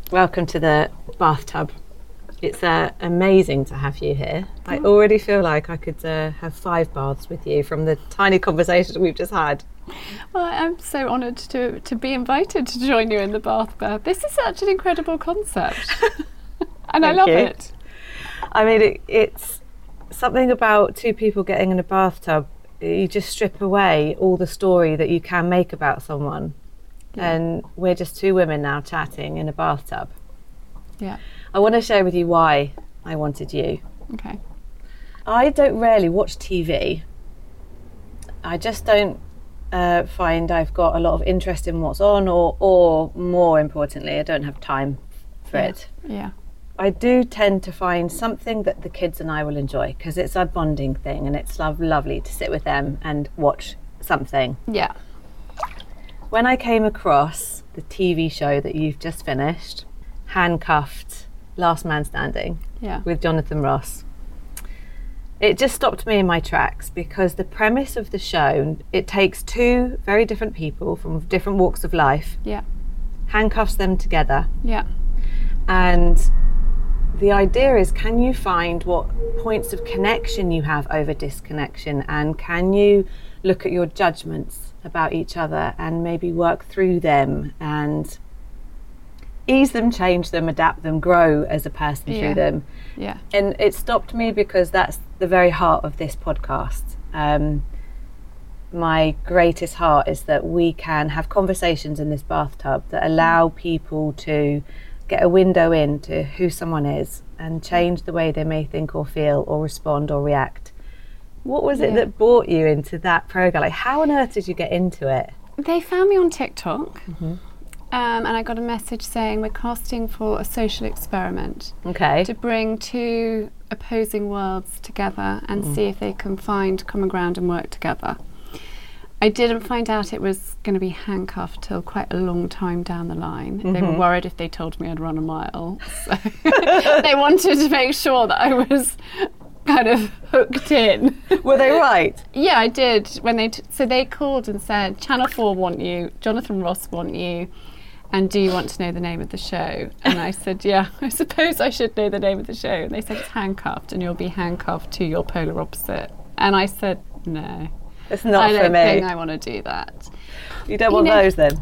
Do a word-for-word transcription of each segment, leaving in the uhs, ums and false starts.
Welcome to the bathtub. It's uh, amazing to have you here. I already feel like I could uh, have five baths with you from the tiny conversation we've just had. Well, I'm so honoured to to be invited to join you in the bath bath. This is such an incredible concept. And I love you. it. I mean, it, it's something about two people getting in a bathtub. You just strip away all the story that you can make about someone. Yeah. And we're just two women now chatting in a bathtub. Yeah. I want to share with you why I wanted you. Okay. I don't rarely watch T V. I just don't uh, find I've got a lot of interest in what's on, or, or more importantly, I don't have time for yeah. it. Yeah. I do tend to find something that the kids and I will enjoy, because it's a bonding thing and it's lo- lovely to sit with them and watch something. Yeah. When I came across the T V show that you've just finished, Handcuffed, Last Man Standing, yeah. with Jonathan Ross, it just stopped me in my tracks, because the premise of the show, it takes two very different people from different walks of life, yeah. handcuffs them together, yeah. and the idea is, can you find what points of connection you have over disconnection, and can you look at your judgments about each other and maybe work through them and ease them, change them, adapt them, grow as a person yeah. through them. Yeah. And it stopped me because that's the very heart of this podcast. Um, my greatest heart is that we can have conversations in this bathtub that allow people to get a window into who someone is and change the way they may think or feel or respond or react. What was it yeah. that brought you into that program? Like, how on earth did you get into it? They found me on TikTok, Mm-hmm. um, and I got a message saying we're casting for a social experiment. Okay. To bring two opposing worlds together and mm. see if they can find common ground and work together. I didn't find out it was going to be handcuffed till quite a long time down the line. Mm-hmm. They were worried if they told me I'd run a mile. So they wanted to make sure that I was kind of hooked in. Were they right? Yeah, I did. When they t- so they called and said, Channel four want you, Jonathan Ross want you, and do you want to know the name of the show? And I said, yeah, I suppose I should know the name of the show. And they said, it's Handcuffed, and you'll be handcuffed to your polar opposite. And I said, no. It's not I for don't me. think I want to do that. You don't You want know- those then?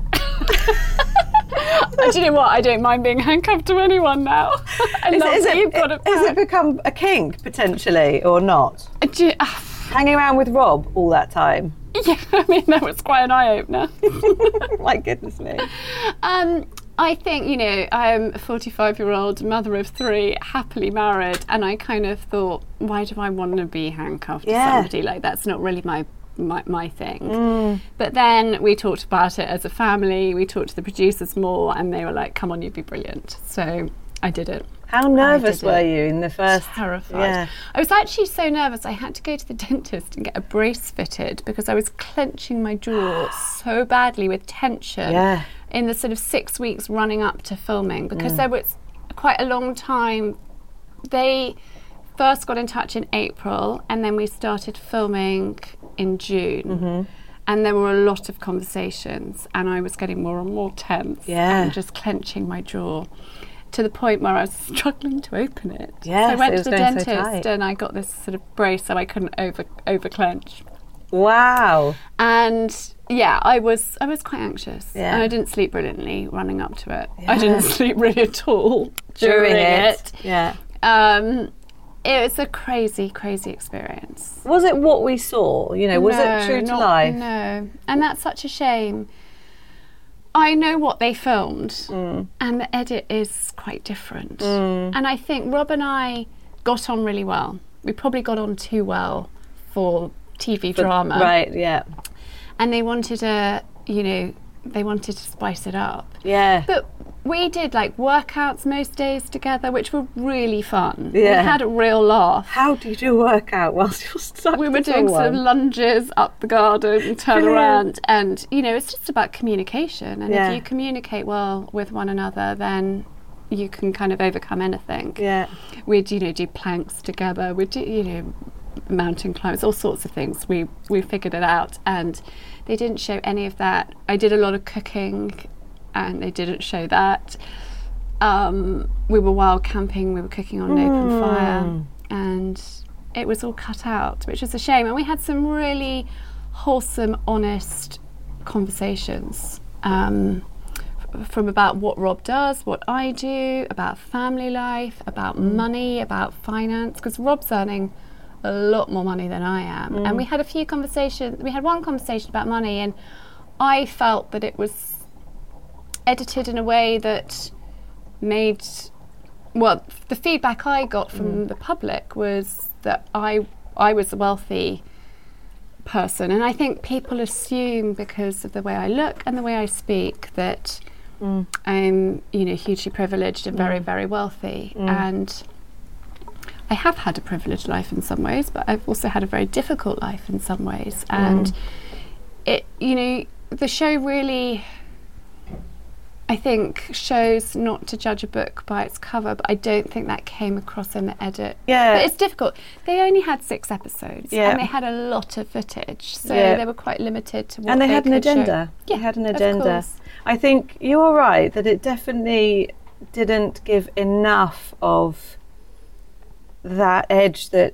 Do you know what? I don't mind being handcuffed to anyone now. I Is, love it, is, that it, you've got it has it back. become a kink, potentially, or not? Uh, do you- uh, Hanging around with Rob all that time? yeah, I mean, that was quite an eye-opener. My goodness me. Um, I think, you know, I'm a forty-five-year-old mother of three, happily married, and I kind of thought, why do I want to be handcuffed Yeah. to somebody? Like, that's not really my my, my thing. Mm. But then we talked about it as a family, we talked to the producers more, and they were like, come on, you'd be brilliant. So I did it. How nervous did were it. you in the first? Terrified. Yeah. I was actually so nervous I had to go to the dentist and get a brace fitted because I was clenching my jaw so badly with tension Yeah. in the sort of six weeks running up to filming, because Mm. there was quite a long time. They first got in touch in April and then we started filming in June. Mm-hmm. And there were a lot of conversations and I was getting more and more tense Yeah. and just clenching my jaw to the point where I was struggling to open it. Yes, so I went it to was the going so dentist tight. and I got this sort of brace so I couldn't over over clench. Wow. And yeah, I was I was quite anxious. Yeah. And I didn't sleep brilliantly running up to it. Yeah. I didn't sleep really at all During, during, it. it. Yeah. Um, it was a crazy, crazy experience. Was it what we saw? You know, was No, it true to not- life? No, and that's such a shame. I know what they filmed, Mm. and the edit is quite different. Mm. And I think Rob and I got on really well. We probably got on too well for T V But- drama. Right, yeah. And they wanted to, you know, they wanted to spice it up. Yeah. But we did like workouts most days together, which were really fun. Yeah. We had a real laugh. How do you do a workout whilst you're stuck We were to doing sort of someone? lunges up the garden and turn Brilliant. around, and you know, it's just about communication. And Yeah. if you communicate well with one another, then you can kind of overcome anything. Yeah. We'd, you know, do planks together. We'd do, you know, mountain climbs, all sorts of things. We we figured it out, and they didn't show any of that. I did a lot of cooking, and they didn't show that. um, we were wild camping, we were cooking on an mm. open fire, and it was all cut out, which was a shame. And we had some really wholesome, honest conversations um, f- from about what Rob does, what I do, about family life, about mm. money, about finance, because Rob's earning a lot more money than I am. Mm. And we had a few conversations, we had one conversation about money, and I felt that it was edited in a way that made, well, the feedback I got from mm. the public was that I I was a wealthy person, and I think people assume because of the way I look and the way I speak that mm. I'm, you know, hugely privileged and mm. very, very wealthy. Mm. And I have had a privileged life in some ways, but I've also had a very difficult life in some ways. And mm. it, you know, the show really, I think, shows not to judge a book by its cover, but I don't think that came across in the edit. Yeah. But it's difficult. They only had six episodes, yeah. and they had a lot of footage, so yeah. they were quite limited to what and they, they had an could agenda. Show. Yeah, they had an of agenda. course. I think you're right that it definitely didn't give enough of that edge that,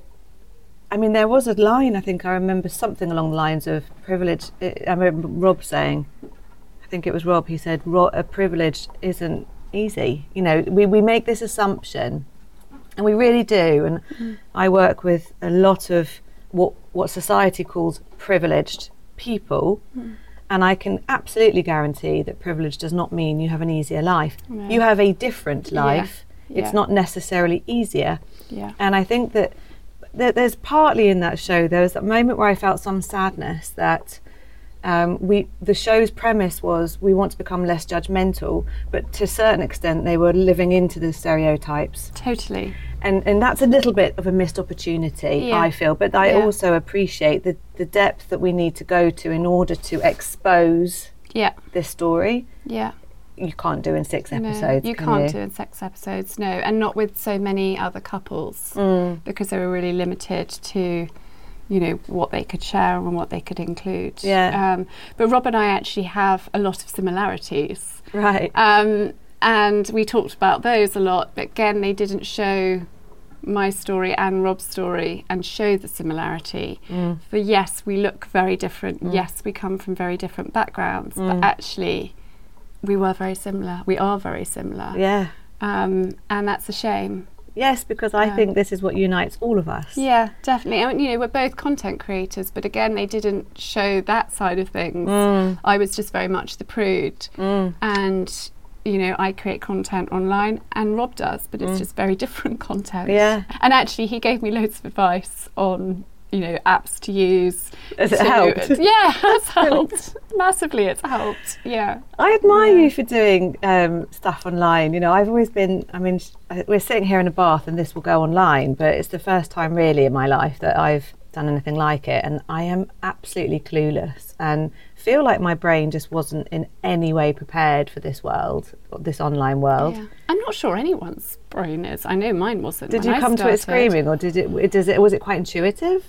I mean, there was a line, I think I remember something along the lines of privilege. I remember Rob saying, I think it was Rob, he said, a privilege isn't easy. You know, we, we make this assumption, and we really do. And mm. I work with a lot of what what society calls privileged people, mm. and I can absolutely guarantee that privilege does not mean you have an easier life. No. You have a different life. Yeah. It's yeah. not necessarily easier. Yeah. And I think that th- there's partly in that show, there was that moment where I felt some sadness that Um, we the show's premise was we want to become less judgmental, but to a certain extent they were living into the stereotypes. Totally. And and that's a little bit of a missed opportunity, yeah. I feel. But I yeah. also appreciate the, the depth that we need to go to in order to expose yeah. this story. Yeah. You can't do in six episodes. No, you can can't you? do in six episodes, no. And not with so many other couples, mm. because they were really limited to, you know, what they could share and what they could include. Yeah. Um, but Rob and I actually have a lot of similarities. Right. Um, and we talked about those a lot, but again, they didn't show my story and Rob's story and show the similarity. Mm. For yes, we look very different. Mm. Yes, we come from very different backgrounds, mm. but actually we were very similar. We are very similar. Yeah. Um, and that's a shame. Yes, because I Yeah. think this is what unites all of us. Yeah, definitely. I mean, you know, we're both content creators, but again, they didn't show that side of things. Mm. I was just very much the prude. Mm. And, you know, I create content online and Rob does, but it's Mm. just very different content. Yeah. And actually, he gave me loads of advice on, you know, apps to use. Has it to, helped? Yeah, it's helped. Massively, it's helped. Yeah. I admire Yeah. you for doing um, stuff online. You know, I've always been, I mean, sh- we're sitting here in a bath and this will go online, but it's the first time really in my life that I've done anything like it. And I am absolutely clueless and feel like my brain just wasn't in any way prepared for this world, this online world. Yeah. I'm not sure anyone's brain is. I know mine wasn't. Did when you I come to it started. screaming, or did it, does it, was it quite intuitive?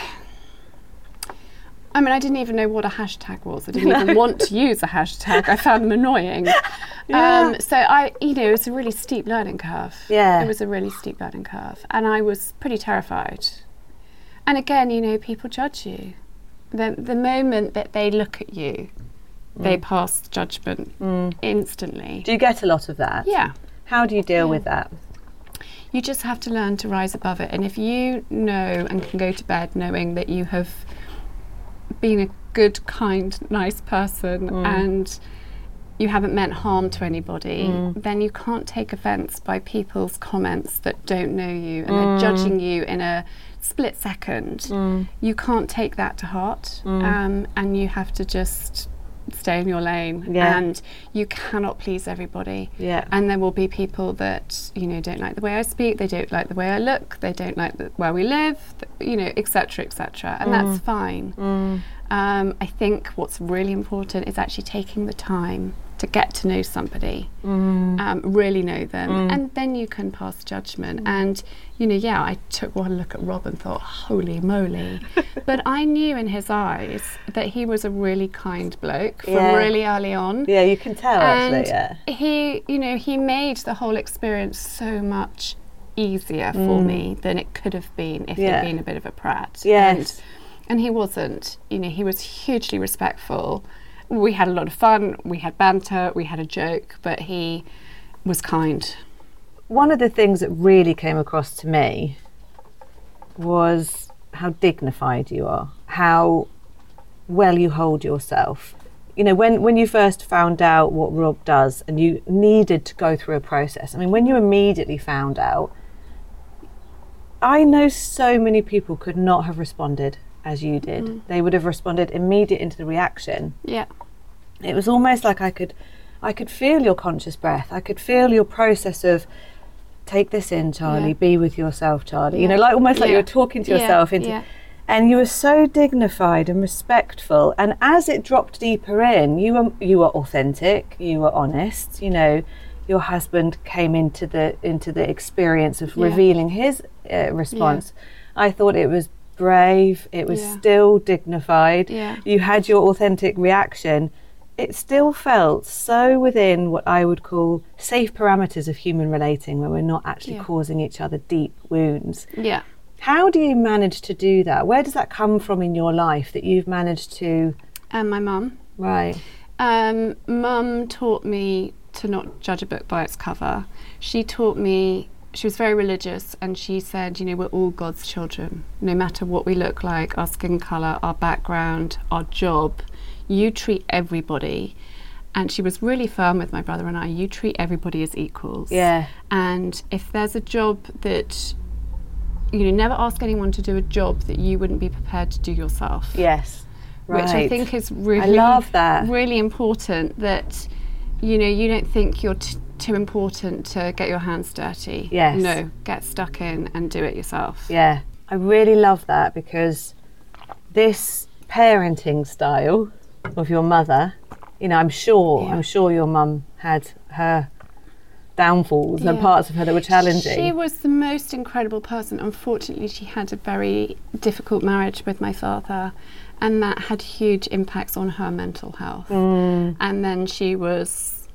I mean, I didn't even know what a hashtag was. I didn't even want to use a hashtag. I found them annoying. Yeah. Um, so I, you know, it was a really steep learning curve. Yeah. It was a really steep learning curve. And I was pretty terrified. And again, you know, people judge you. The, the moment that they look at you, mm. they pass judgment mm. instantly. Do you get a lot of that? Yeah. How do you deal Yeah. with that? You just have to learn to rise above it. And if you know and can go to bed knowing that you have been a good, kind, nice person Mm. and you haven't meant harm to anybody, Mm. then you can't take offence by people's comments that don't know you and Mm. they're judging you in a split second. Mm. You can't take that to heart, Mm. um, and you have to just stay in your lane. Yeah. And you cannot please everybody. Yeah. And there will be people that, you know, don't like the way I speak, they don't like the way I look, they don't like the, where we live, th- you know, et cetera, et cetera. And Mm. that's fine. Mm. Um, I think what's really important is actually taking the time to to get to know somebody, Mm. um, really know them, Mm. and then you can pass judgment. And, you know, yeah, I took one look at Rob and thought, holy moly. But I knew in his eyes that he was a really kind bloke from Yeah. really early on. Yeah, you can tell, And actually, yeah. he, you know, he made the whole experience so much easier for Mm. me than it could have been if Yeah. he'd been a bit of a prat. Yes. And, and he wasn't. You know, he was hugely respectful. We had a lot of fun, we had banter, we had a joke, but he was kind. One of the things that really came across to me was how dignified you are, how well you hold yourself. You know, when, when you first found out what Rob does and you needed to go through a process, I mean, when you immediately found out, I know so many people could not have responded as you did. Mm. They would have responded immediate into the reaction. Yeah. It was almost like I could I could feel your conscious breath. I could feel your process of take this in, Charlie, Yeah. be with yourself, Charlie. You Yeah. know, like almost like you Yeah. were talking to Yeah. yourself into Yeah. and you were so dignified and respectful, and as it dropped deeper in, you were you were authentic, you were honest, you know. Your husband came into the into the experience of Yeah. revealing his uh, response. I thought it was brave, it was Yeah. still dignified. Yeah. You had your authentic reaction. It still felt so within what I would call safe parameters of human relating, where we're not actually Yeah. causing each other deep wounds. Yeah. How do you manage to do that? Where does that come from in your life that you've managed to? And my mum. Right. Um, Mum taught me to not judge a book by its cover. She taught me, she was very religious, and she said, you know, we're all God's children. No matter what we look like, our skin colour, our background, our job, you treat everybody. And she was really firm with my brother and I, you treat everybody as equals. Yeah. And if there's a job that, you know, never ask anyone to do a job that you wouldn't be prepared to do yourself. Yes. Right. Which I think is really, I love that. really important, that, you know, you don't think you're t- too important to get your hands dirty. Yes. No, get stuck in and do it yourself. Yeah. I really love that, because this parenting style of your mother, you know, I'm sure, Yeah. I'm sure your mum had her downfalls and Yeah. parts of her that were challenging. She was the most incredible person. Unfortunately, she had a very difficult marriage with my father, and that had huge impacts on her mental health. Mm. And then she was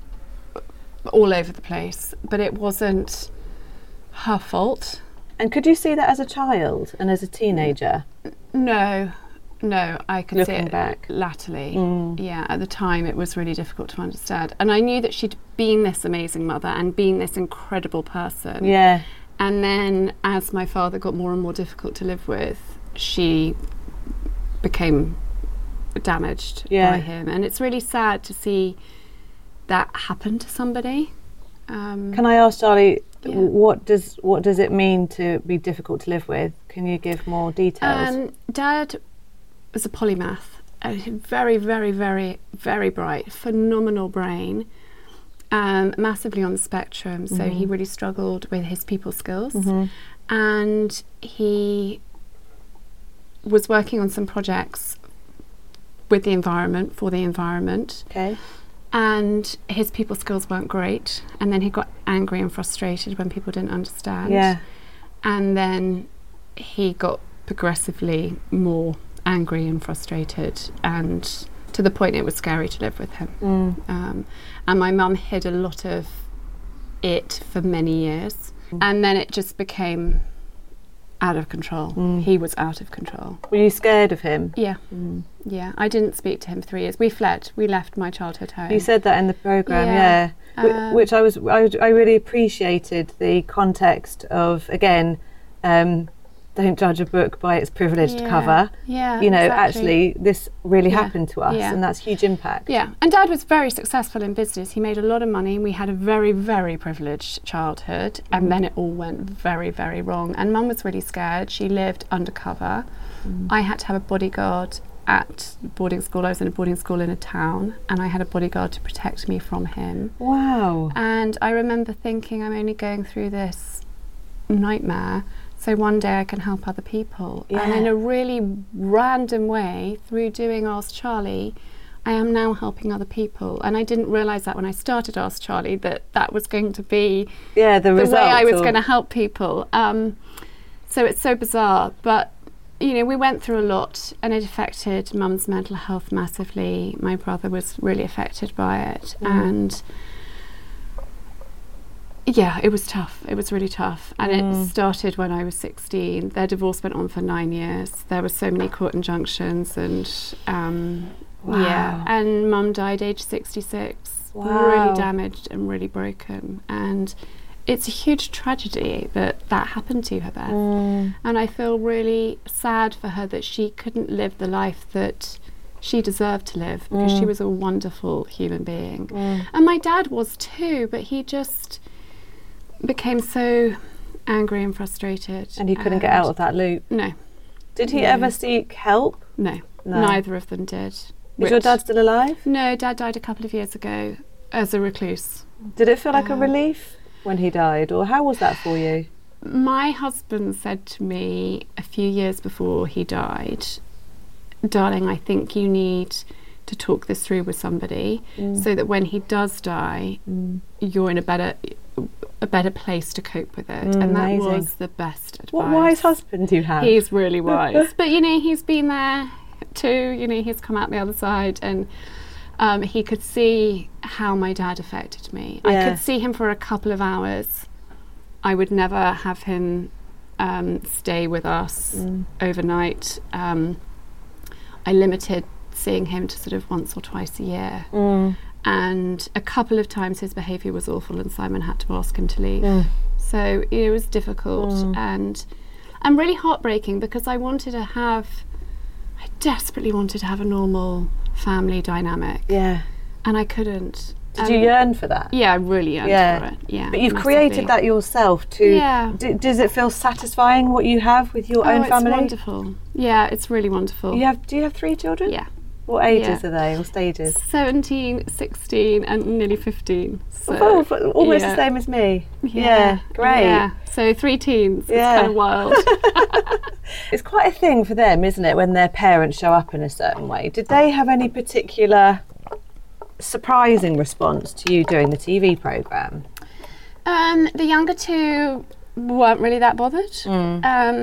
all over the place, but it wasn't her fault. And could you see that as a child and as a teenager? No, no, I could see Looking it back. latterly. Mm. Yeah, at the time it was really difficult to understand. And I knew that she'd been this amazing mother and been this incredible person. Yeah. And then as my father got more and more difficult to live with, she became damaged Yeah. by him. And it's really sad to see that happen to somebody. Um, Can I ask, Charlie, Yeah. what does what does it mean to be difficult to live with? Can you give more details? Um, Dad was a polymath, a very, very, very, very bright, phenomenal brain, um, massively on the spectrum. So he really struggled with his people skills, Mhm. and he was working on some projects with the environment, for the environment, Okay. and his people skills weren't great. And then he got angry and frustrated when people didn't understand. Yeah. And then he got progressively more angry and frustrated, and to the point it was scary to live with him. Mm. Um, and my mum hid a lot of it for many years, and then it just became out of control. Mm. He was out of control. Were you scared of him? Yeah, Mm. yeah. I didn't speak to him for three years. We fled. We left my childhood home. You said that in the programme, yeah. Yeah. Wh- Um, Which I was, I, I really appreciated the context of, again, um, don't judge a book by its privileged Yeah. cover. Yeah, You know, exactly. actually, this really Yeah. happened to us, Yeah. and that's huge impact. Yeah, and Dad was very successful in business. He made a lot of money. We had a very, very privileged childhood, and then it all went very, very wrong. And Mum was really scared. She lived undercover. I had to have a bodyguard at boarding school. I was in a boarding school in a town, and I had a bodyguard to protect me from him. Wow. And I remember thinking, I'm only going through this nightmare, so one day I can help other people. And Yeah. in a really random way, through doing Ask Charlie, I am now helping other people. And I didn't realise that when I started Ask Charlie, that that was going to be yeah, the, the way I was or... going to help people. Um, so it's so bizarre. But, you know, we went through a lot, and it affected Mum's mental health massively. My brother was really affected by it. Mm. And yeah, it was tough. It was really tough. And mm. it started when I was sixteen. Their divorce went on for nine years. There were so many court injunctions, and um, wow. yeah. And Mum died age sixty-six. Wow. Really damaged and really broken. And it's a huge tragedy that that happened to her, Beth. Mm. And I feel really sad for her that she couldn't live the life that she deserved to live, because mm. she was a wonderful human being. Mm. And my dad was too, but he just became so angry and frustrated. And he couldn't and get out of that loop? No. Did he no. ever seek help? No. no. Neither of them did. Is Rich. Your dad still alive? No, Dad died a couple of years ago as a recluse. Did it feel like uh, a relief when he died, or how was that for you? My husband said to me a few years before he died, darling, I think you need to talk this through with somebody mm. so that when he does die, mm. you're in a better a better place to cope with it. Mm, and that amazing. Was the best advice. What wise husband do you have? He's really wise. But, you know, he's been there too. You know, he's come out the other side, and um, he could see how my dad affected me. Yeah. I could see him for a couple of hours. I would never have him um, stay with us mm. overnight. Um, I limited seeing him to sort of once or twice a year. Mm. And a couple of times his behaviour was awful, and Simon had to ask him to leave. Mm. So it was difficult mm. and and really heartbreaking, because I wanted to have, I desperately wanted to have a normal family dynamic. Yeah. And I couldn't. Did um, you yearn for that? Yeah, I really yearned yeah. for it. Yeah. But you've massively. created that yourself too. Yeah. D- does it feel satisfying what you have with your oh, own family? It's wonderful. Yeah, it's really wonderful. You have? Do you have three children? Yeah. What ages yeah. are they, or stages? seventeen, sixteen and nearly fifteen. So, oh, almost yeah. the same as me. Yeah, yeah great. Yeah. So three teens, yeah. it's kind of wild. It's quite a thing for them, isn't it, when their parents show up in a certain way? Did they have any particular surprising response to you doing the T V programme? Um, the younger two weren't really that bothered. Mm.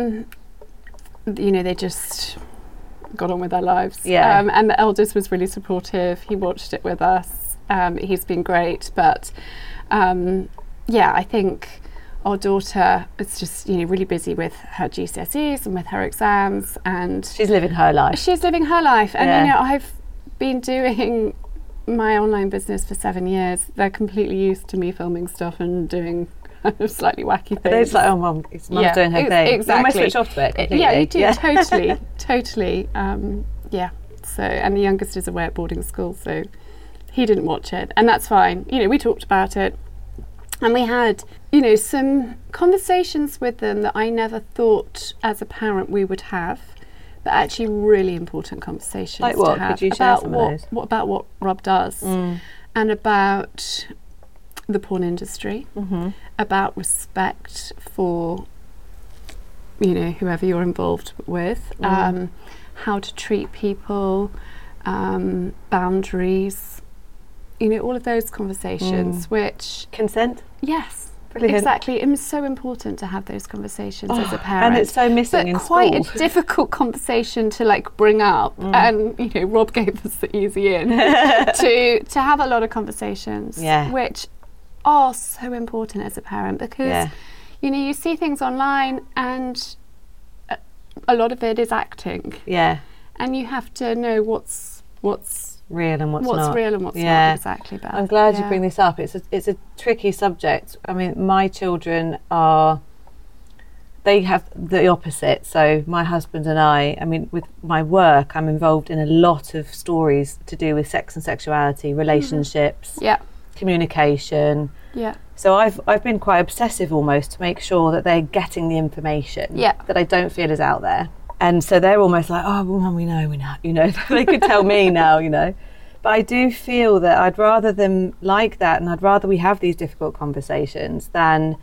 Um, you know, they just got on with their lives. Yeah. Um, and the eldest was really supportive. He watched it with us. Um, he's been great. But um, yeah, I think our daughter is just, you know, really busy with her G C S Es and with her exams, and she's living her life. She's living her life. And yeah. you know, I've been doing my online business for seven years. They're completely used to me filming stuff and doing slightly wacky things. They're just like, oh, mum, it's mum's yeah, doing her ex- thing. Exactly. You almost switch off to it completely. Yeah, you do. Yeah. Totally, totally. Um, yeah. So, and the youngest is away at boarding school, so he didn't watch it, and that's fine. You know, we talked about it, and we had, you know, some conversations with them that I never thought as a parent we would have, but actually really important conversations. Like what? To have Could you share about some what, of those? what about what Rob does, mm. and about the porn industry, mm-hmm. about respect for, you know, whoever you're involved with, mm. um, how to treat people, um, boundaries, you know, all of those conversations, mm. which... Consent? Yes. Brilliant. Exactly. It was so important to have those conversations oh, as a parent. And it's so missing but in quite school. a difficult conversation to like bring up. Mm. And, you know, Rob gave us the easy in to, to have a lot of conversations, yeah. which are so important as a parent, because, yeah. you know, you see things online and a, a lot of it is acting. Yeah. And you have to know what's what's real and what's, what's not. real and what's yeah. not. Exactly. Beth. I'm glad yeah. you bring this up. It's a, it's a tricky subject. I mean, my children are, they have the opposite. So my husband and I, I mean, with my work, I'm involved in a lot of stories to do with sex and sexuality, relationships, mm-hmm. yeah. communication. Yeah. So I've I've been quite obsessive almost to make sure that they're getting the information yeah. that I don't feel is out there. And so they're almost like, oh, well, Mum, we know, we know, you know, they could tell me now, you know. But I do feel that I'd rather them like that, and I'd rather we have these difficult conversations than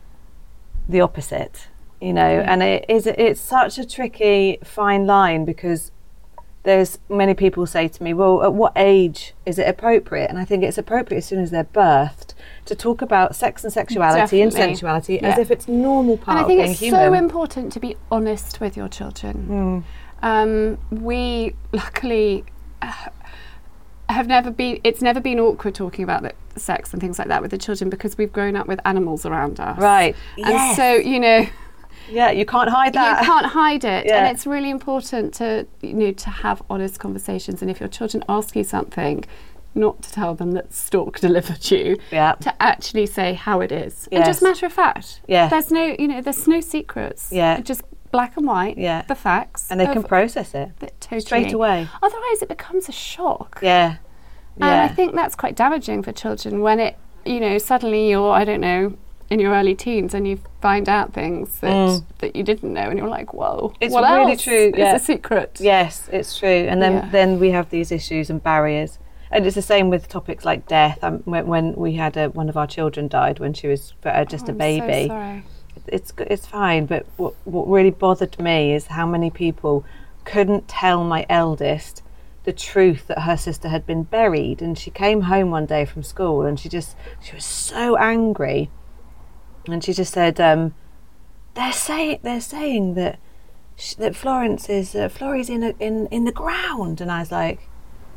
the opposite, you know. Yeah. And it is it's such a tricky fine line, because there's many people say to me, well, at what age is it appropriate? And I think it's appropriate as soon as they're birthed to talk about sex and sexuality Definitely. and sensuality Yeah. as if it's normal part and I think of being it's human. so important to be honest with your children. Mm. Um, we luckily uh, have never been, it's never been awkward talking about the sex and things like that with the children because we've grown up with animals around us. Right. And Yes. so, you know, Yeah, you can't hide that. you can't hide it. Yeah. And it's really important to, you know, to have honest conversations. And if your children ask you something, not to tell them that Stork delivered you, Yeah. to actually say how it is. And Yes. just matter of fact. Yeah. There's no, you know, there's no secrets. Yeah. Just black and white, Yeah. the facts. And they can of- process it But totally. straight away. Otherwise, it becomes a shock. Yeah. And Yeah. I think that's quite damaging for children when it, you know, suddenly you're, I don't know, in your early teens and you find out things that, Mm. that you didn't know and you're like, whoa, It's what really else true, is yeah. a secret? Yes, it's true. And then, Yeah. then we have these issues and barriers. And it's the same with topics like death. Um, when, when we had a, one of our children died when she was uh, just Oh, a I'm baby. so sorry. It's g- it's fine, but what what really bothered me is how many people couldn't tell my eldest the truth that her sister had been buried. And she came home one day from school and she just she was so angry, and she just said, um, "They're saying they're saying that sh- that Florence is uh, Florrie's in a, in in the ground," and I was like,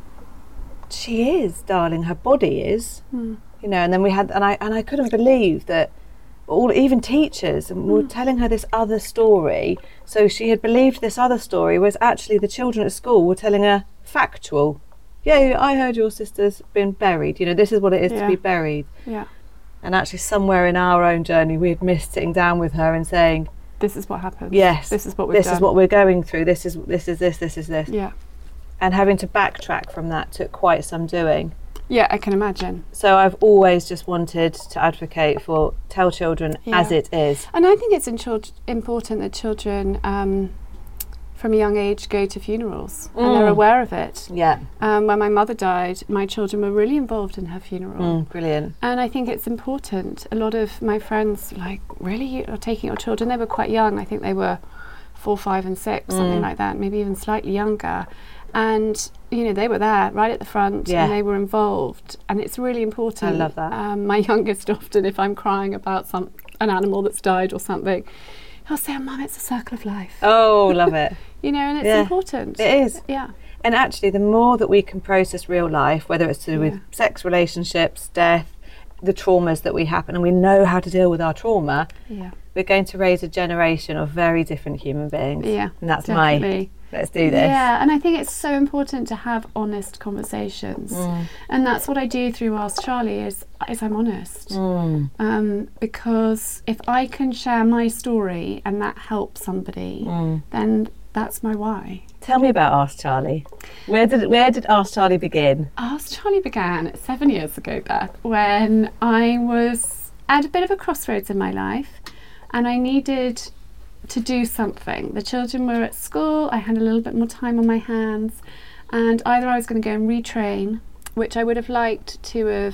"She is, darling. Her body is." Hmm. You know, and then we had, and I and I couldn't believe that all, even teachers, and were telling her this other story. So she had believed this other story, whereas actually the children at school were telling her factual. Yeah, I heard your sister's been buried. You know, this is what it is Yeah. to be buried. Yeah. And actually, somewhere in our own journey, we had missed sitting down with her and saying, This is what happens. "Yes, This is what we've this done. is what we're going through. This is this is this this is this." Yeah. And having to backtrack from that took quite some doing. Yeah, I can imagine. So I've always just wanted to advocate for tell children Yeah. as it is. And I think it's in chil- important that children um, from a young age go to funerals and they're Mm. aware of it. Yeah, Um, when my mother died, my children were really involved in her funeral. mm, brilliant. And I think it's important. A lot of my friends, like, really, you are taking your children? They were quite young. I think they were four, five, and six, something Mm. like that, maybe even slightly younger. And, you know, they were there right at the front Yeah. and they were involved. And it's really important. I love that. Um, my youngest often, if I'm crying about some an animal that's died or something, he'll say, "Oh, Mum, it's a circle of life." Oh, love it. You know, and it's Yeah. important. It is. Yeah. And actually, the more that we can process real life, whether it's to do Yeah. with sex, relationships, death, the traumas that we happen, and we know how to deal with our trauma, Yeah. we're going to raise a generation of very different human beings. Yeah. And that's my, Definitely. let's do this. Yeah, and I think it's so important to have honest conversations, Mm. and that's what I do through Ask Charlie. Is is I'm honest, Mm. um, because if I can share my story and that helps somebody, Mm. then that's my why. Tell me about Ask Charlie. Where did where did Ask Charlie begin? Ask Charlie began seven years ago, Beth, when I was at a bit of a crossroads in my life, and I needed to do something. The children were at school, I had a little bit more time on my hands, and either I was going to go and retrain, which I would have liked to have,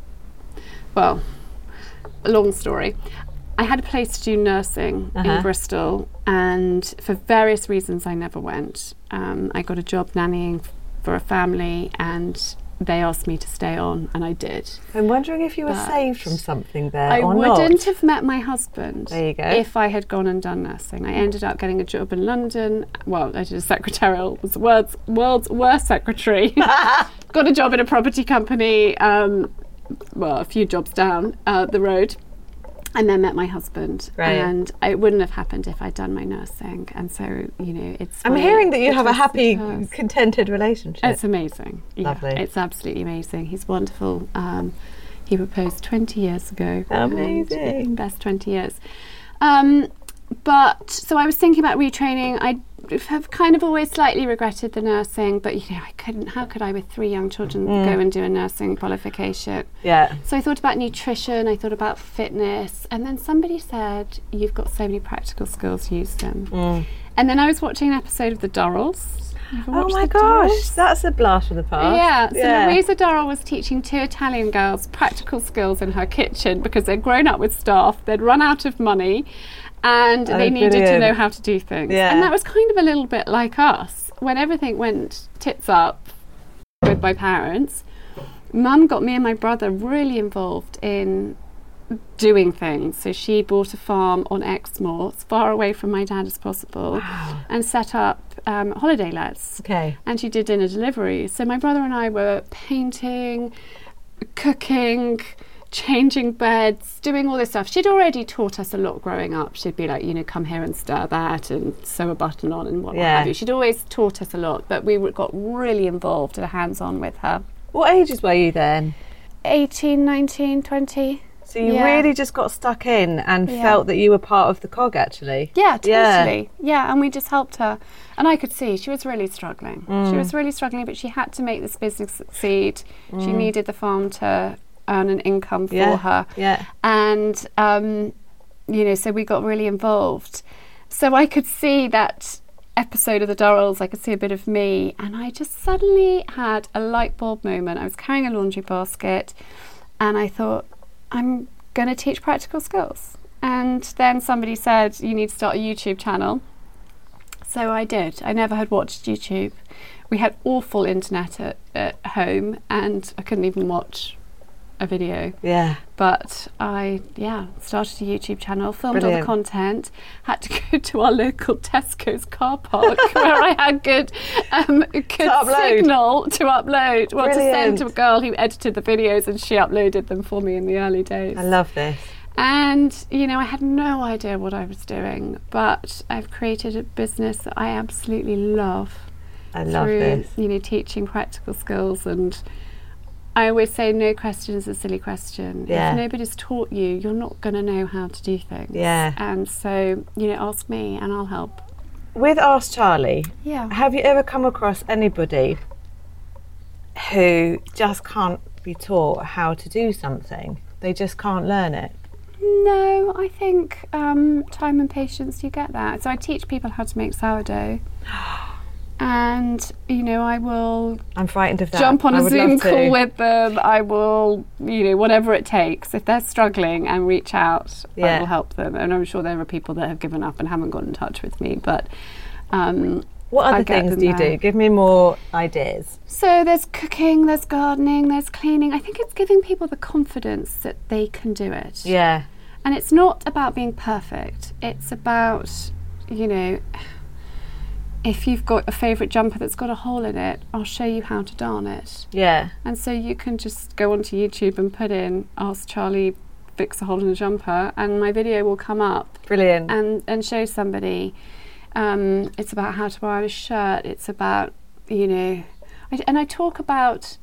well, a long story. I had a place to do nursing Uh-huh. in Bristol, and for various reasons I never went. Um, I got a job nannying f- for a family, and they asked me to stay on, and I did. I'm wondering if you were But saved from something there I or wouldn't not. have met my husband There you go. if I had gone and done nursing. I ended up getting a job in London. Well, I did a secretarial, was the world's, world's worst secretary. Got a job in a property company, um, well, a few jobs down uh, the road. And then met my husband, Right. and it wouldn't have happened if I'd done my nursing. And so, you know, it's. I'm funny, hearing that you the have a twists and happy, turns. contented relationship. It's amazing. Yeah, Lovely. it's absolutely amazing. He's wonderful. Um, he proposed twenty years ago. Amazing. and Best twenty years. Um, but so I was thinking about retraining. I have kind of always slightly regretted the nursing, but you know, I couldn't. How could I, with three young children, Mm. go and do a nursing qualification? Yeah. So I thought about nutrition, I thought about fitness, and then somebody said, "You've got so many practical skills, use them." Mm. And then I was watching an episode of The Durrells. You ever Oh watched my The gosh, Durrells? that's a blast from the past. Yeah, so yeah. Louisa Durrell was teaching two Italian girls practical skills in her kitchen because they'd grown up with staff, they'd run out of money, and Oh, they needed brilliant. to know how to do things. Yeah. And that was kind of a little bit like us. when everything went tits up with my parents, Mum got me and my brother really involved in doing things. So she bought a farm on Exmoor, as far away from my dad as possible, Wow. and set up um, holiday lets. Okay. And she did dinner deliveries. So my brother and I were painting, cooking, changing beds, doing all this stuff. She'd already taught us a lot growing up. She'd be like, you know, come here and stir that and sew a button on and what Yeah. have you. She'd always taught us a lot, but we got really involved and hands-on with her. What ages were you then? eighteen, nineteen, twenty. So you Yeah. really just got stuck in and Yeah. felt that you were part of the cog, actually. Yeah, Yeah. totally. Yeah. and we just helped her. And I could see she was really struggling. Mm. She was really struggling, but she had to make this business succeed. She needed the farm to earn an income for Yeah. her. Yeah. And, um, you know, so we got really involved. So I could see that episode of the Durrells, I could see a bit of me, and I just suddenly had a light bulb moment. I was carrying a laundry basket and I thought, I'm going to teach practical skills. And then somebody said, you need to start a YouTube channel. So I did. I never had watched YouTube. We had awful internet at, at home and I couldn't even watch a video. Yeah. But I, yeah, started a YouTube channel, filmed all Brilliant. the content, had to go to our local Tesco's car park where I had good, um, good upload. signal to upload. Well, to send Brilliant. to a girl who edited the videos, and she uploaded them for me in the early days. I love this. And, you know, I had no idea what I was doing, but I've created a business that I absolutely love. I love through, this. you know, teaching practical skills. And I always say no question is a silly question. Yeah. If nobody's taught you, you're not going to know how to do things. Yeah. And so, you know, ask me and I'll help. With Ask Charlie, Yeah. have you ever come across anybody who just can't be taught how to do something? They just can't learn it. No, I think um, time and patience, you get that. So I teach people how to make sourdough. And, you know, I will I'm frightened of that. jump on I a would Zoom love to. call with them. I will, you know, whatever it takes. If they're struggling and reach out, I Yeah. will help them. And I'm sure there are people that have given up and haven't got in touch with me. But um, What I other get things them do you there. do? Give me more ideas. So there's cooking, there's gardening, there's cleaning. I think it's giving people the confidence that they can do it. Yeah. And it's not about being perfect. It's about, you know, if you've got a favourite jumper that's got a hole in it, I'll show you how to darn it. Yeah. And so you can just go onto YouTube and put in Ask Charlie fix a hole in a jumper and my video will come up Brilliant. and, and show somebody. Um, it's about how to iron a shirt. It's about, you know, I, and I talk about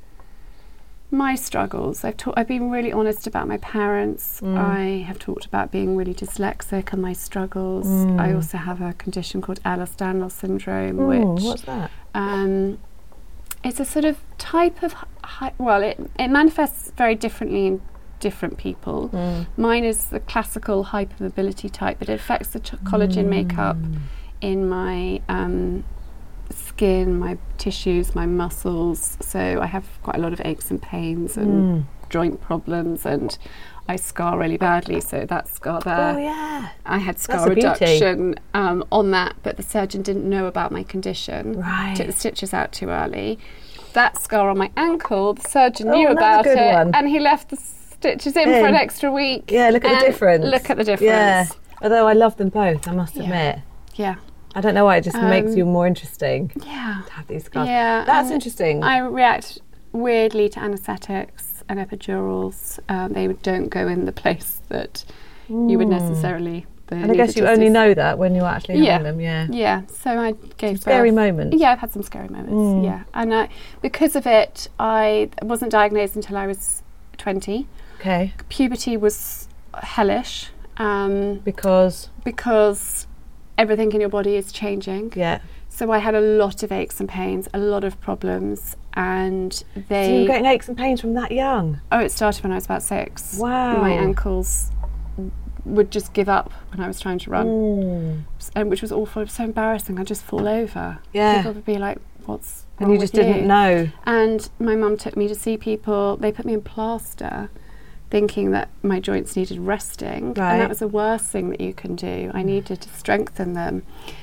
my struggles. I've talk, I've been really honest about my parents. Mm. I have talked about being really dyslexic and my struggles. Mm. I also have a condition called Ehlers-Danlos syndrome, Mm, which what's that? um, it's a sort of type of, hi- well, it, it manifests very differently in different people. Mm. Mine is the classical hypermobility type, but it affects the ch- collagen makeup in my um, skin, my tissues, my muscles. So I have quite a lot of aches and pains and Mm. joint problems, and I scar really badly. So that scar there, Oh, yeah. I had That's scar a beauty. reduction um, on that, but the surgeon didn't know about my condition. Right. Took the stitches out too early. That scar on my ankle, the surgeon Oh, knew another about good it, one. and he left the stitches in, In. for an extra week. Yeah, look at the And difference. Look at the difference. Yeah. Although I love them both, I must Yeah. admit. Yeah. I don't know why, it just makes Um, you more interesting Yeah. to have these scars. Yeah, That's and interesting. I react weirdly to anaesthetics and epidurals. Um, they don't go in the place that you would necessarily. The and I guess you only anaesthetist- know that when you're actually Yeah. having them, yeah. Yeah, so I gave Scary birth. moment. Yeah, I've had some scary moments. Mm. Yeah, and I, because of it, I wasn't diagnosed until I was twenty. Okay. Puberty was hellish um, Because, because everything in your body is changing. yeah. So I had a lot of aches and pains, a lot of problems, and So you they. were getting aches and pains from that young? Oh, it started when I was about six. Wow. My ankles would just give up when I was trying to run, Mm. and which was awful. It was so embarrassing. I'd just fall over. Yeah. People would be like, "What's And wrong you just with didn't know. And my mum took me to see people. They put me in plaster, thinking that my joints needed resting, Right. and that was the worst thing that you can do. I needed to strengthen them.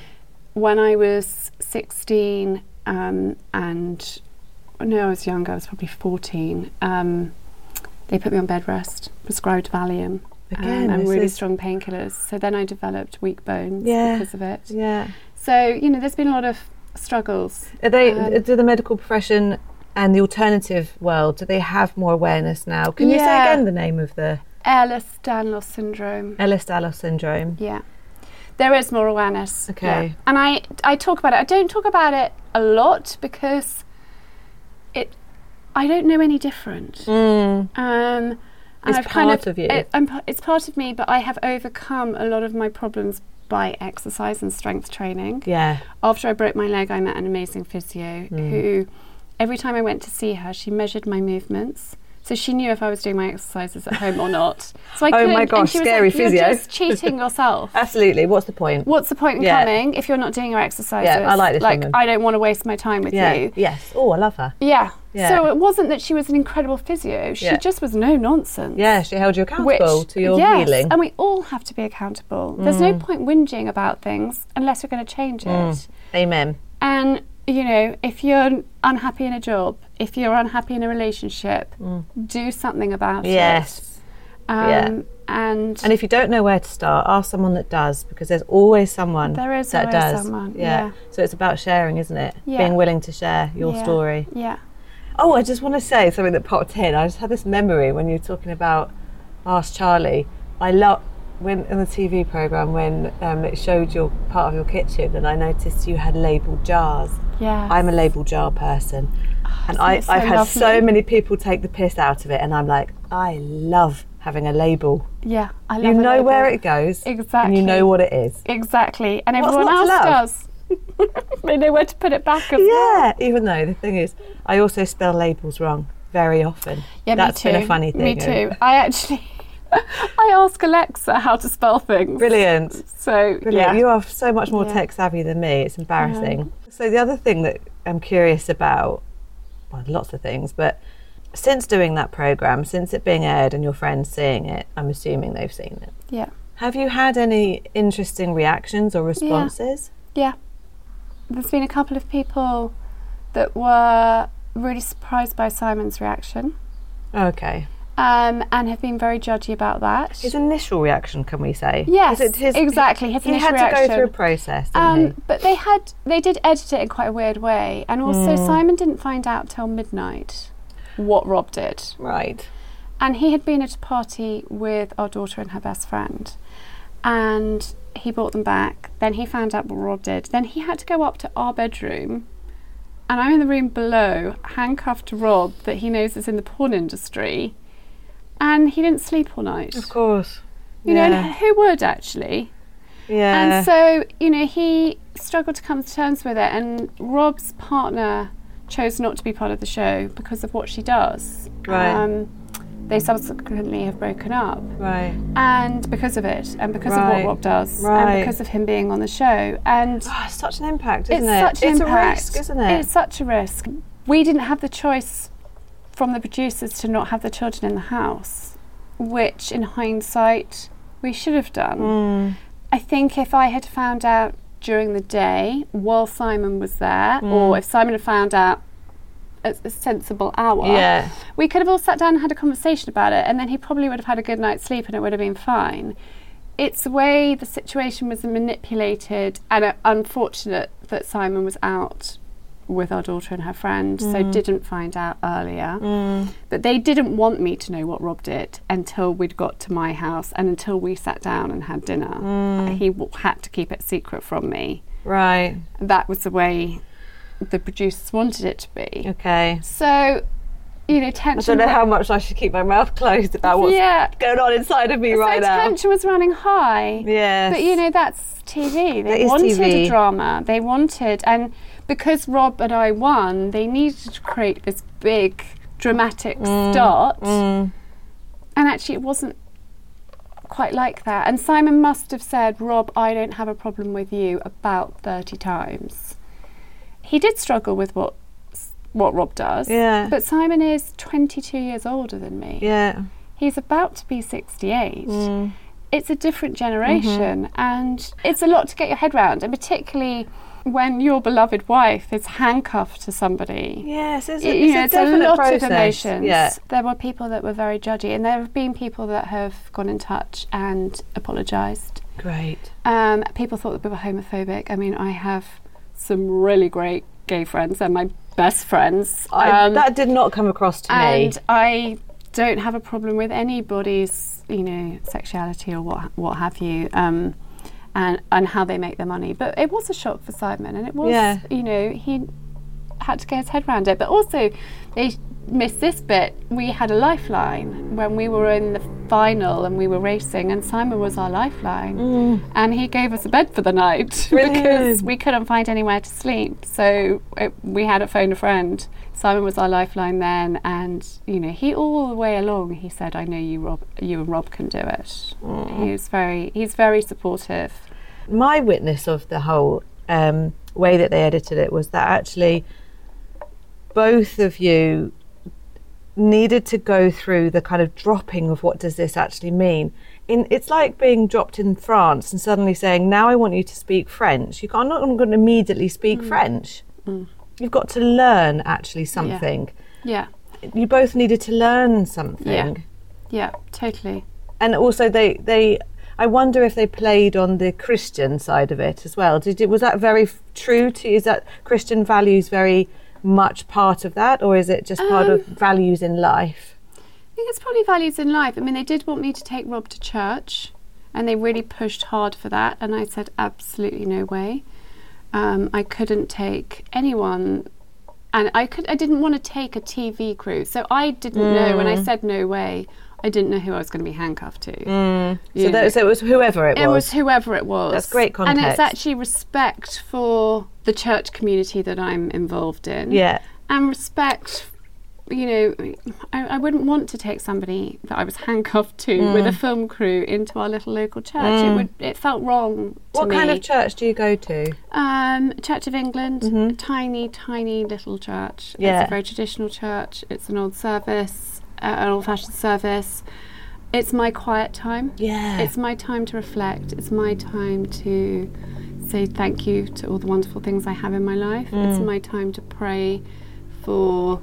when I was sixteen, um, and no, I was younger, I was probably fourteen, um, they put me on bed rest, prescribed Valium. Again, and, and really is... strong painkillers. So then I developed weak bones yeah. because of it. Yeah. So, you know, there's been a lot of struggles. Are they, um, do the medical profession and the alternative world, do they have more awareness now? Can yeah. you say again the name of the... Ehlers-Danlos syndrome. Ehlers-Danlos syndrome. Yeah. There is more awareness. Okay. Yeah. And I, I talk about it. I don't talk about it a lot because it, I don't know any different. Mm. Um, and it's I've part kind of, of you. It, I'm, it's part of me, but I have overcome a lot of my problems by exercise and strength training. Yeah. After I broke my leg, I met an amazing physio mm. who, every time I went to see her, she measured my movements. So she knew if I was doing my exercises at home or not. So I oh couldn't, my gosh, and she was scary like, physio. You're just cheating yourself. Absolutely. What's the point? What's the point in yeah. coming if you're not doing your exercises? Yeah, I like this Like, woman. I don't want to waste my time with yeah. you. Yes. Oh, I love her. Yeah. yeah. So it wasn't that she was an incredible physio. She yeah. just was no nonsense. Yeah, she held you accountable Which, to your yes, healing. and we all have to be accountable. Mm. There's no point whinging about things unless we're going to change mm. it. Amen. And, you know, if you're unhappy in a job, if you're unhappy in a relationship, mm. do something about yes. it. Um, yeah. And and if you don't know where to start, ask someone that does, because there's always someone there is that always does. someone. Yeah. Yeah. So it's about sharing, isn't it? Yeah. Being willing to share your yeah. story. Yeah. Oh, I just want to say something that popped in. I just had this memory when you were talking about Ask Charlie. I love when in the T V programme when um, it showed your part of your kitchen, and I noticed you had labelled jars. Yeah. I'm a label jar person, oh, and I, so I've had lovely. so many people take the piss out of it, and I'm like, I love having a label. Yeah, I love you a know label. where it goes, exactly, and you know what it is. Exactly, and What's everyone not to else love? does. They know where to put it back as yeah, well. even though the thing is, I also spell labels wrong very often. Yeah, That's me too. been a funny thing. Me too. I actually, I ask Alexa how to spell things. Brilliant. So Brilliant. yeah, You are so much more Yeah. tech savvy than me. It's embarrassing. Yeah. So the other thing that I'm curious about, well, lots of things, but since doing that programme, since it being aired and your friends seeing it, I'm assuming they've seen it. Yeah. Have you had any interesting reactions or responses? Yeah. There's been a couple of people that were really surprised by Simon's reaction. Okay. Um, and have been very judgy about that. His initial reaction, can we say? Yes, Is it his, exactly. His he initial had to reaction. go through a process, didn't Um, he? but they had, they did edit it in quite a weird way, and also Mm. Simon didn't find out till midnight what Rob did. Right. And he had been at a party with our daughter and her best friend, and he brought them back. Then he found out what Rob did. Then he had to go up to our bedroom, and I'm in the room below, handcuffed Rob that he knows is in the porn industry, and he didn't sleep all night. Of course. You yeah. know, and who would actually? Yeah. And so, you know, he struggled to come to terms with it, and Rob's partner chose not to be part of the show because of what she does. Right. Um, they subsequently have broken up. Right. And because of it, and because Right. of what Rob does, Right. and because of him being on the show. And Oh, it's such an impact, isn't it's it? such an it's impact. a risk, isn't it? It's such a risk. We didn't have the choice from the producers to not have the children in the house, which in hindsight we should have done. Mm. I think if I had found out during the day while Simon was there, Mm. or if Simon had found out at a sensible hour, Yeah. we could have all sat down and had a conversation about it, and then he probably would have had a good night's sleep and it would have been fine. It's the way the situation was manipulated, and uh, unfortunate that Simon was out with our daughter and her friend, so Mm. didn't find out earlier. Mm. But they didn't want me to know what Rob did until we'd got to my house and until we sat down and had dinner. Mm. He w- had to keep it secret from me. Right. That was the way the producers wanted it to be. Okay. So, you know, I tension... don't know how much I should keep my mouth closed about what's yeah. going on inside of me so right now. tension was running high. Yes. But, you know, that's T V. They That is wanted T V. a drama. They wanted... And because Rob and I won, they needed to create this big, dramatic Mm. start. Mm. And actually, it wasn't quite like that. And Simon must have said, Rob, I don't have a problem with you, about thirty times. He did struggle with what what Rob does. Yeah. But Simon is twenty-two years older than me. Yeah. He's about to be sixty-eight. Mm. it's a different generation, mm-hmm. and it's a lot to get your head around, and particularly when your beloved wife is handcuffed to somebody. Yes, it's, it, it's, you know, a, it's definite a lot process. of emotions. Yeah. There were people that were very judgy, and there have been people that have gone in touch and apologised. Great. Um, people thought that we were homophobic. I mean, I have some really great gay friends. They're my best friends. I, um, that did not come across to and me. And I don't have a problem with anybody's, you know, sexuality or what what have you. Um, And, and how they make their money. But it was a shock for Simon, and it was, yeah. you know, he had to get his head around it. But also, they missed this bit. We had a lifeline when we were in the final and we were racing, and Simon was our lifeline. Mm. And he gave us a bed for the night because we couldn't find anywhere to sleep. So it, we had to phone a friend. Simon was our lifeline then, and you know, he all the way along he said, "I know you, Rob. You and Rob can do it." Mm. He was very, he's very supportive. My witness of the whole um, way that they edited it was that actually both of you needed to go through the kind of dropping of what does this actually mean. In, it's like being dropped in France and suddenly saying, now I want you to speak French. You can't, I'm not going to immediately speak mm. French. Mm. You've got to learn actually something. Yeah. yeah. You both needed to learn something. Yeah, yeah, totally. And also they, they I wonder if they played on the Christian side of it as well. Did it, was that very f- true to you? Is that Christian values very much part of that, or is it just part um, of values in life? I think it's probably values in life. I mean, they did want me to take Rob to church, and they really pushed hard for that, and I said absolutely no way. Um, I couldn't take anyone, and I could. I didn't want to take a T V crew, so I didn't mm. know. When I said no way, I didn't know who I was going to be handcuffed to. Mm. So, that, so it was whoever it was. It was whoever it was. That's great context. And it's actually respect for the church community that I'm involved in. Yeah. And respect, you know, I, I wouldn't want to take somebody that I was handcuffed to mm. with a film crew into our little local church. Mm. It would. It felt wrong to What me. kind of church do you go to? Um, Church of England, mm-hmm. a tiny, tiny little church. Yeah. It's a very traditional church. It's an old service. Uh, an old-fashioned service. It's my quiet time. Yeah. It's my time to reflect. It's my time to say thank you to all the wonderful things I have in my life. Mm. It's my time to pray for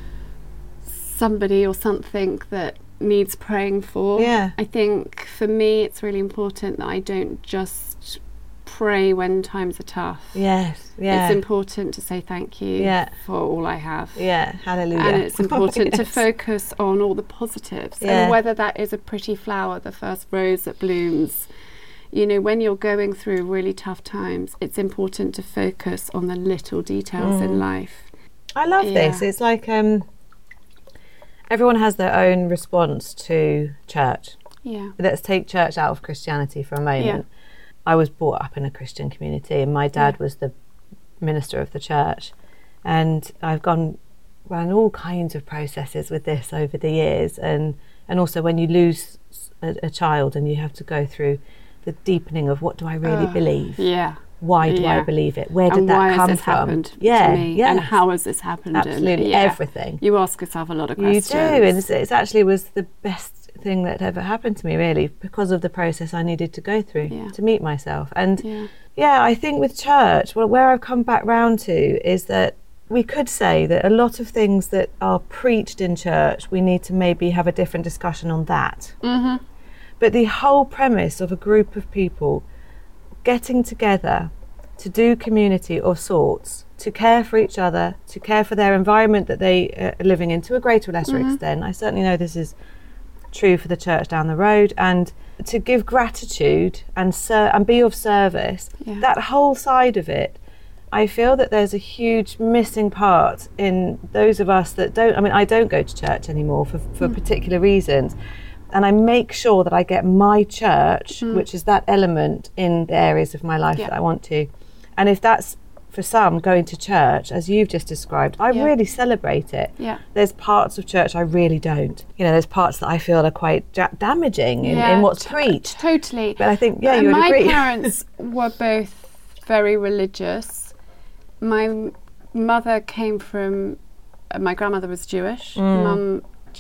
somebody or something that needs praying for. Yeah. I think for me it's really important that I don't just pray when times are tough. Yes, yeah. It's important to say thank you yeah. for all I have. Yeah, hallelujah. And it's important yes. to focus on all the positives. Yeah. And whether that is a pretty flower, the first rose that blooms, you know, when you're going through really tough times, it's important to focus on the little details mm. in life. I love yeah. this. It's like um, everyone has their own response to church. Yeah. Let's take church out of Christianity for a moment. Yeah. I was brought up in a Christian community, and my dad yeah. was the minister of the church, and I've gone run all kinds of processes with this over the years, and and also when you lose a, a child and you have to go through the deepening of what do I really uh, believe? Yeah. Why do yeah. I believe it? Where did and that why come has this from? Happened yeah, to me? yes. And how has this happened? Absolutely, and, yeah, everything. You ask yourself a lot of questions. You do, and it's, it's actually was the best thing that ever happened to me, really, because of the process I needed to go through yeah. to meet myself. And yeah. yeah, I think with church, well, where I've come back round to is that we could say that a lot of things that are preached in church, we need to maybe have a different discussion on that. Mm-hmm. But the whole premise of a group of people getting together to do community of sorts, to care for each other, to care for their environment that they are living in to a greater or lesser mm-hmm. extent. I certainly know this is true for the church down the road, and to give gratitude and ser- and be of service. Yeah. That whole side of it, I feel that there's a huge missing part in those of us that don't. I mean, I don't go to church anymore for for mm. particular reasons, and I make sure that I get my church, mm. which is that element in the areas of my life yeah. that I want to. And if that's for some going to church, as you've just described, I yeah. really celebrate it. Yeah. There's parts of church I really don't. You know, there's parts that I feel are quite ja- damaging in, yeah, in what's t- preached. Totally. But I think, yeah, uh, you would my agree. My parents were both very religious. My mother came from, uh, my grandmother was Jewish. Mm. Mum,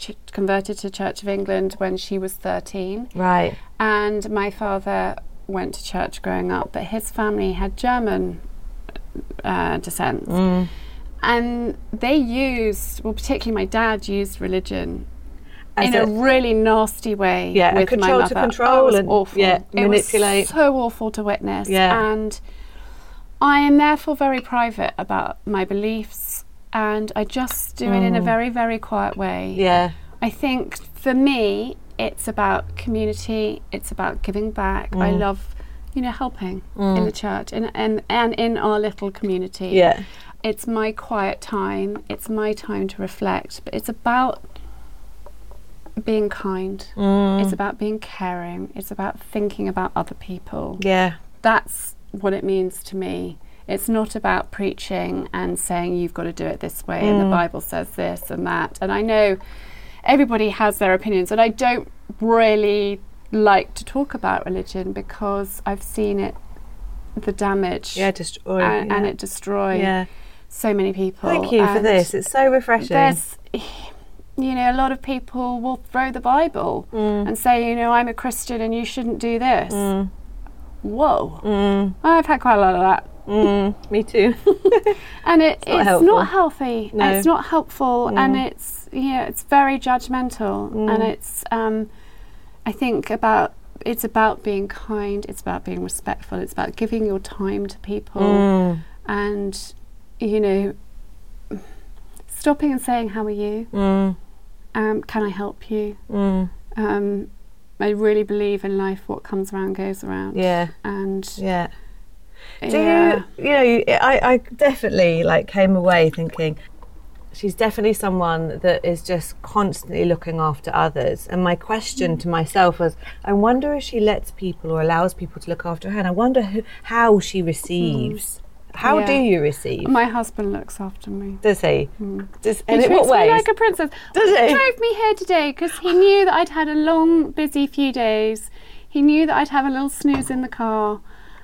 ch- converted to Church of England when she was thirteen. Right. And my father went to church growing up, but his family had German uh, descent. Mm. And they used, well, particularly my dad used religion As in a, a really nasty way. yeah, with and my control mother. to control Oh, it was and awful. yeah, It manipulate. was so awful to witness. Yeah. And I am therefore very private about my beliefs, and I just do it in a Mm. very, very quiet way. Yeah. I think for me, it's about community. It's about giving back. Mm. I love, you know, helping Mm. in the church and, and, and in our little community. Yeah. It's my quiet time. It's my time to reflect. But it's about being kind. Mm. It's about being caring. It's about thinking about other people. Yeah. That's what it means to me. It's not about preaching and saying you've got to do it this way and the Mm. Bible says this and that. And I know everybody has their opinions, and I don't really like to talk about religion because I've seen it, the damage, Yeah. Destroy. and, yeah. and it destroy Yeah. so many people. Thank you for And this. It's so refreshing. There's, you know, a lot of people will throw the Bible Mm. and say, you know, I'm a Christian and you shouldn't do this. Mm. Whoa. Mm. I've had quite a lot of that. Mm. Me too. And it, it's, not not, helpful. healthy. No. It's not helpful, Mm. and it's yeah, it's very judgmental. Mm. And it's um, I think about it's about being kind. It's about being respectful. It's about giving your time to people, Mm. and you know, stopping and saying, "How are you? Mm. Um, can I help you?" Mm. Um, I really believe in life. What comes around goes around. Yeah. And Yeah. Do yeah. you, you know, you- I, I definitely like came away thinking she's definitely someone that is just constantly looking after others. And my question to myself was, I wonder if she lets people or allows people to look after her. And I wonder who, how she receives. How Yeah. do you receive? My husband looks after me. Does he? Mm. Does, He and in treats what me ways? like a princess. Does he? he? drove me here today because he knew that I'd had a long, busy few days. He knew that I'd have a little snooze in the car.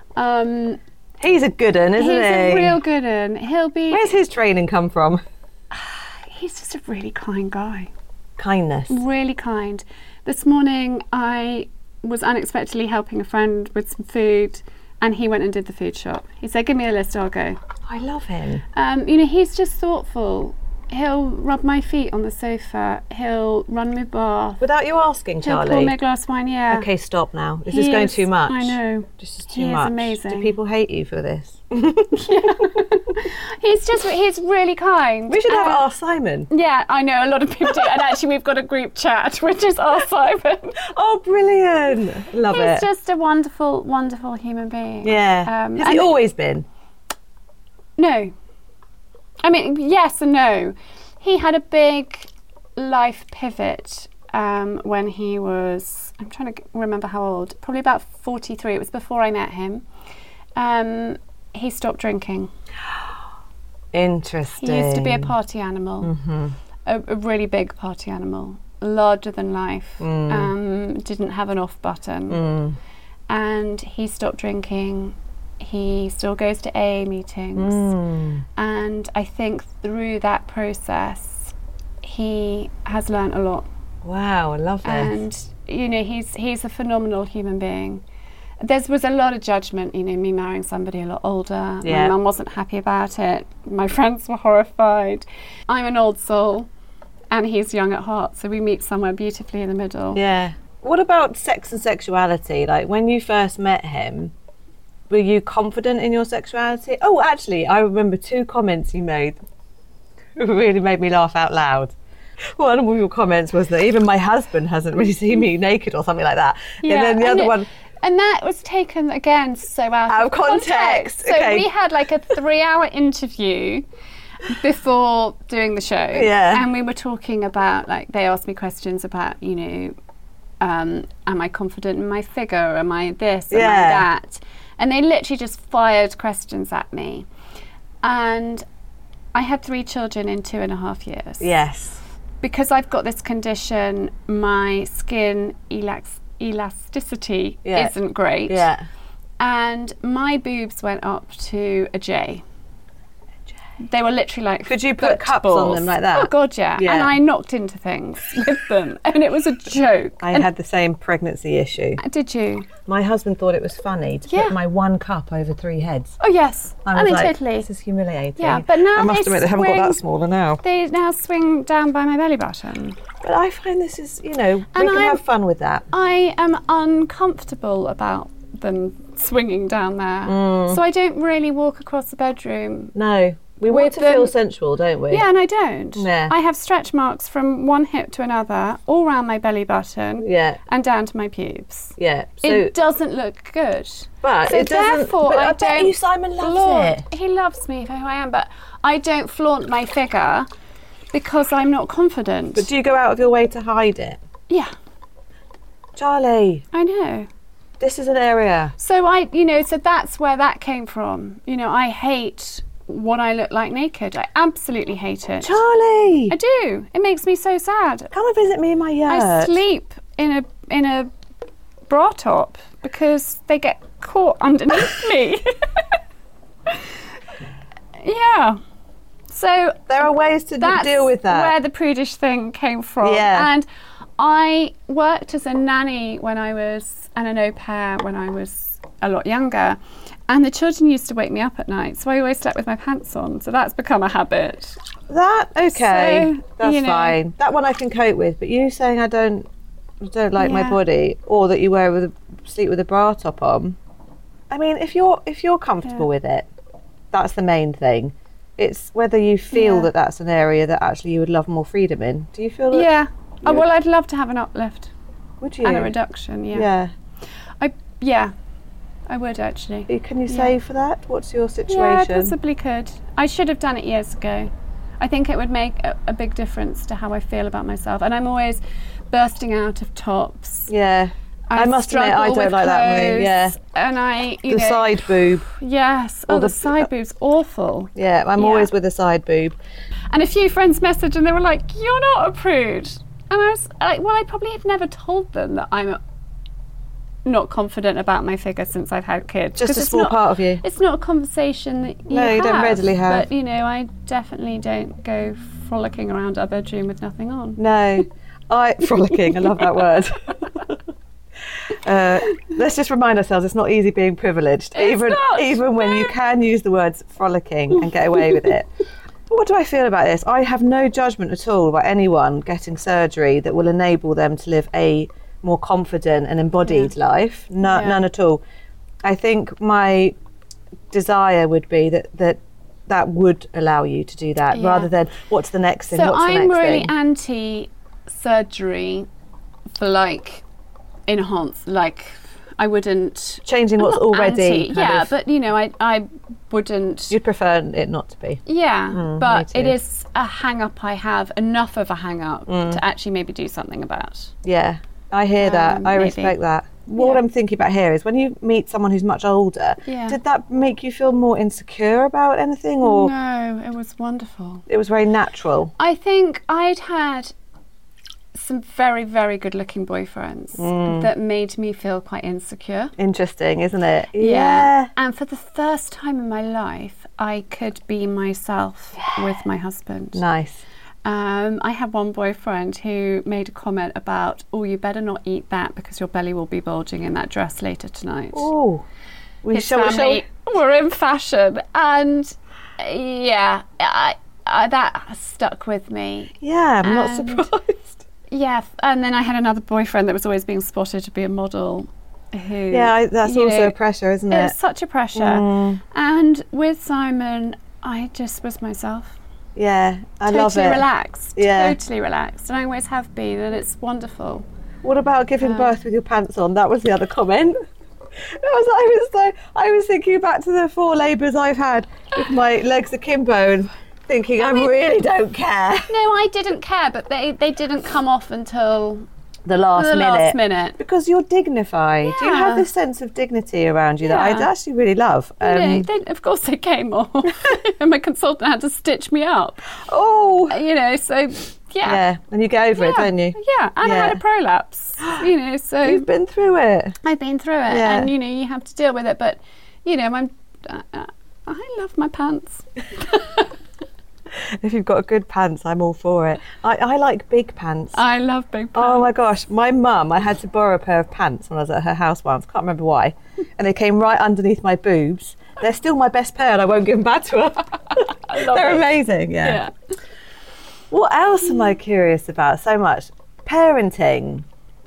Um, He's a good un, isn't he's he? a real good un. He'll be. Where's his training come from? He's just a really kind guy. Kindness. Really kind. This morning I was unexpectedly helping a friend with some food, and he went and did the food shop. He said, "Give me a list, I'll go." I love him. Um, you know, he's just thoughtful. He'll rub my feet on the sofa. He'll run my bath. Without you asking, He'll Charlie. pour me a glass of wine. Yeah. Okay, stop now. This He is going is- too much. I know. This is He too is much. amazing. Do people hate you for this? He's just, he's really kind. We should have Um, Ask Simon. Yeah, I know, a lot of people do. And actually, we've got a group chat, which is Ask Simon. Oh, brilliant. Love He's it. just a wonderful, wonderful human being. Yeah. Um, Has and- he always been? No. I mean, yes and no. He had a big life pivot um, when he was, I'm trying to g- remember how old, probably about forty-three. It was before I met him. Um, he stopped drinking. Interesting. He used to be a party animal, Mm-hmm. a, a really big party animal, larger than life, Mm. um, didn't have an off button. Mm. And he stopped drinking. He still goes to A A meetings. Mm. And I think through that process, he has learnt a lot. Wow, I love this. And, you know, he's he's a phenomenal human being. There was a lot of judgment, you know, me marrying somebody a lot older. Yeah. My mum wasn't happy about it. My friends were horrified. I'm an old soul, and he's young at heart, so we meet somewhere beautifully in the middle. Yeah. What about sex and sexuality? Like, when you first met him, were you confident in your sexuality? Oh, actually, I remember two comments you made who really made me laugh out loud. One of your comments was that even my husband hasn't really seen me naked or something like that. Yeah, and then the and other it- one, And that was taken, again, so out, Out of context, So okay. we had like a three-hour interview before doing the show. Yeah. And we were talking about, like, they asked me questions about, you know, um, am I confident in my figure? Am I this? Am Yeah. I that? And they literally just fired questions at me. And I had three children in two and a half years. yes. Because I've got this condition, my skin elax- elasticity Yeah. isn't great. Yeah. And my boobs went up to a J. They were literally like Could you put cups footballs. on them like that? Oh God, yeah. Yeah. And I knocked into things with them, and it was a joke. I and had the same pregnancy issue. Did you? My husband thought it was funny to Yeah. put my one cup over three heads. Oh yes. I I, was mean, like, totally. this is humiliating. Yeah, but now I must they admit they haven't got that swing- smaller now. They now swing down by my belly button. But I find this is, you know, we And can I'm- have fun with that. I am uncomfortable about them swinging down there, Mm. so I don't really walk across the bedroom. No, we want With to them- feel sensual, don't we? Yeah, and I don't. Yeah. I have stretch marks from one hip to another, all around my belly button, Yeah, and down to my pubes. yeah. So, It doesn't look good. but So it doesn't. therefore, But I I, bet don't you Simon loves flaunt. it. He loves me for who I am, but I don't flaunt my figure because I'm not confident. But do you go out of your way to hide it? yeah, Charlie, I know. this is an area. So I, you know, so that's where that came from. You know, I hate what I look like naked. I absolutely hate it. Charlie, I do. It makes me so sad. come and visit me in my yurt. I sleep in a in a bra top because they get caught underneath me. Yeah. So There are ways to d- that's deal with that. where the prudish thing came from. Yeah. And I worked as a nanny when I was, and an au pair when I was a lot younger. And the children used to wake me up at night, so I always slept with my pants on. So that's become a habit. That okay, So, that's you know. fine. That one I can cope with. But you saying I don't, I don't like my Yeah. body, or that you wear with a, sleep with a bra top on. I mean, if you're if you're comfortable Yeah. with it, that's the main thing. It's whether you feel Yeah. that that's an area that actually you would love more freedom in. Do you feel that? Yeah. Oh, you- well, I'd love to have an uplift Would you? and a reduction. Yeah. Yeah. I yeah, I would actually. Can you Yeah. save for that? What's your Yeah, I situation? possibly could. I should have done it years ago. I think it would make a, a big difference to how I feel about myself. And I'm always bursting out of tops. yeah. I must admit, I struggle don't with like that move. clothes, Yeah. And I, you The know, side boob. yes. Or Oh, the, the- side boob's awful. Yeah, I'm Yeah. always with a side boob. And a few friends messaged and they were like, "You're not a prude." And I was like, well, I probably have never told them that I'm not confident about my figure since I've had kids. Just 'Cause a it's small not- part of you. It's not a conversation that you No, you don't have, readily have. But, you know, I definitely don't go frolicking around our bedroom with nothing on. No, I frolicking. I love that word. Uh, let's just remind ourselves it's not easy being privileged, It's even not, even when you no. can use the words frolicking and get away with it. But what do I feel about this? I have no judgment at all about anyone getting surgery that will enable them to live a more confident and embodied life. No, Yeah. None at all. I think my desire would be that that that would allow you to do that, Yeah. rather than what's the next thing. So what's the I'm next really thing? anti-surgery for like enhance, like I wouldn't. Changing I'm what's not already. anti, kind yeah, of- but you know, I I wouldn't. you'd prefer it not to be. Yeah, Mm, but me it too. is a hang up I have, enough of a hang up Mm. to actually maybe do something about. Yeah, I hear that. Um, I maybe. respect that. What Yeah. I'm thinking about here is when you meet someone who's much older, Yeah. did that make you feel more insecure about anything, or No, it was wonderful. it was very natural? I think I'd had some very, very good looking boyfriends Mm. that made me feel quite insecure. Interesting, isn't it? And for the first time in my life, I could be myself with my husband. Nice. Um, I had one boyfriend who made a comment about, "Oh, you better not eat that because your belly will be bulging in that dress later tonight." Oh, we His shall, shall family were in fashion, and yeah, I, I, that stuck with me. Yeah, I'm not And- surprised. Yeah, f- and then I had another boyfriend that was always being spotted to be a model. Who, Yeah, I, that's you also know, a pressure, isn't it it? was such a pressure. Mm, And with Simon, I just was myself. yeah, I totally love it. relaxed. Yeah. Totally relaxed. And I always have been, and it's wonderful. What about giving Uh, birth with your pants on? That was the other comment. I was, I was so, I was thinking back to the four labours I've had with my legs akimbo and thinking I really don't care. No, I didn't care, but they, they didn't come off until The last the minute. last minute. Because you're dignified. You have Yeah. this sense of dignity around you that I Yeah. actually really love. You know, Um, they, of course they came off. And my consultant had to stitch me up. oh, You know, so yeah. yeah. And you get over it, Yeah. don't you? Yeah, and I Yeah. had a prolapse. You know, so You've been through it. I've been through it, Yeah. and you know, you have to deal with it. But you know, I'm, uh, uh, I love my pants. If you've got good pants, I'm all for it. I, I like big pants. I love big pants. Oh my gosh, my mum, I had to borrow a pair of pants when I was at her house once, can't remember why, and they came right underneath my boobs. They're still my best pair and I won't give them back to her. I love They're it. amazing, yeah. Yeah. What else am I curious about so much? Parenting.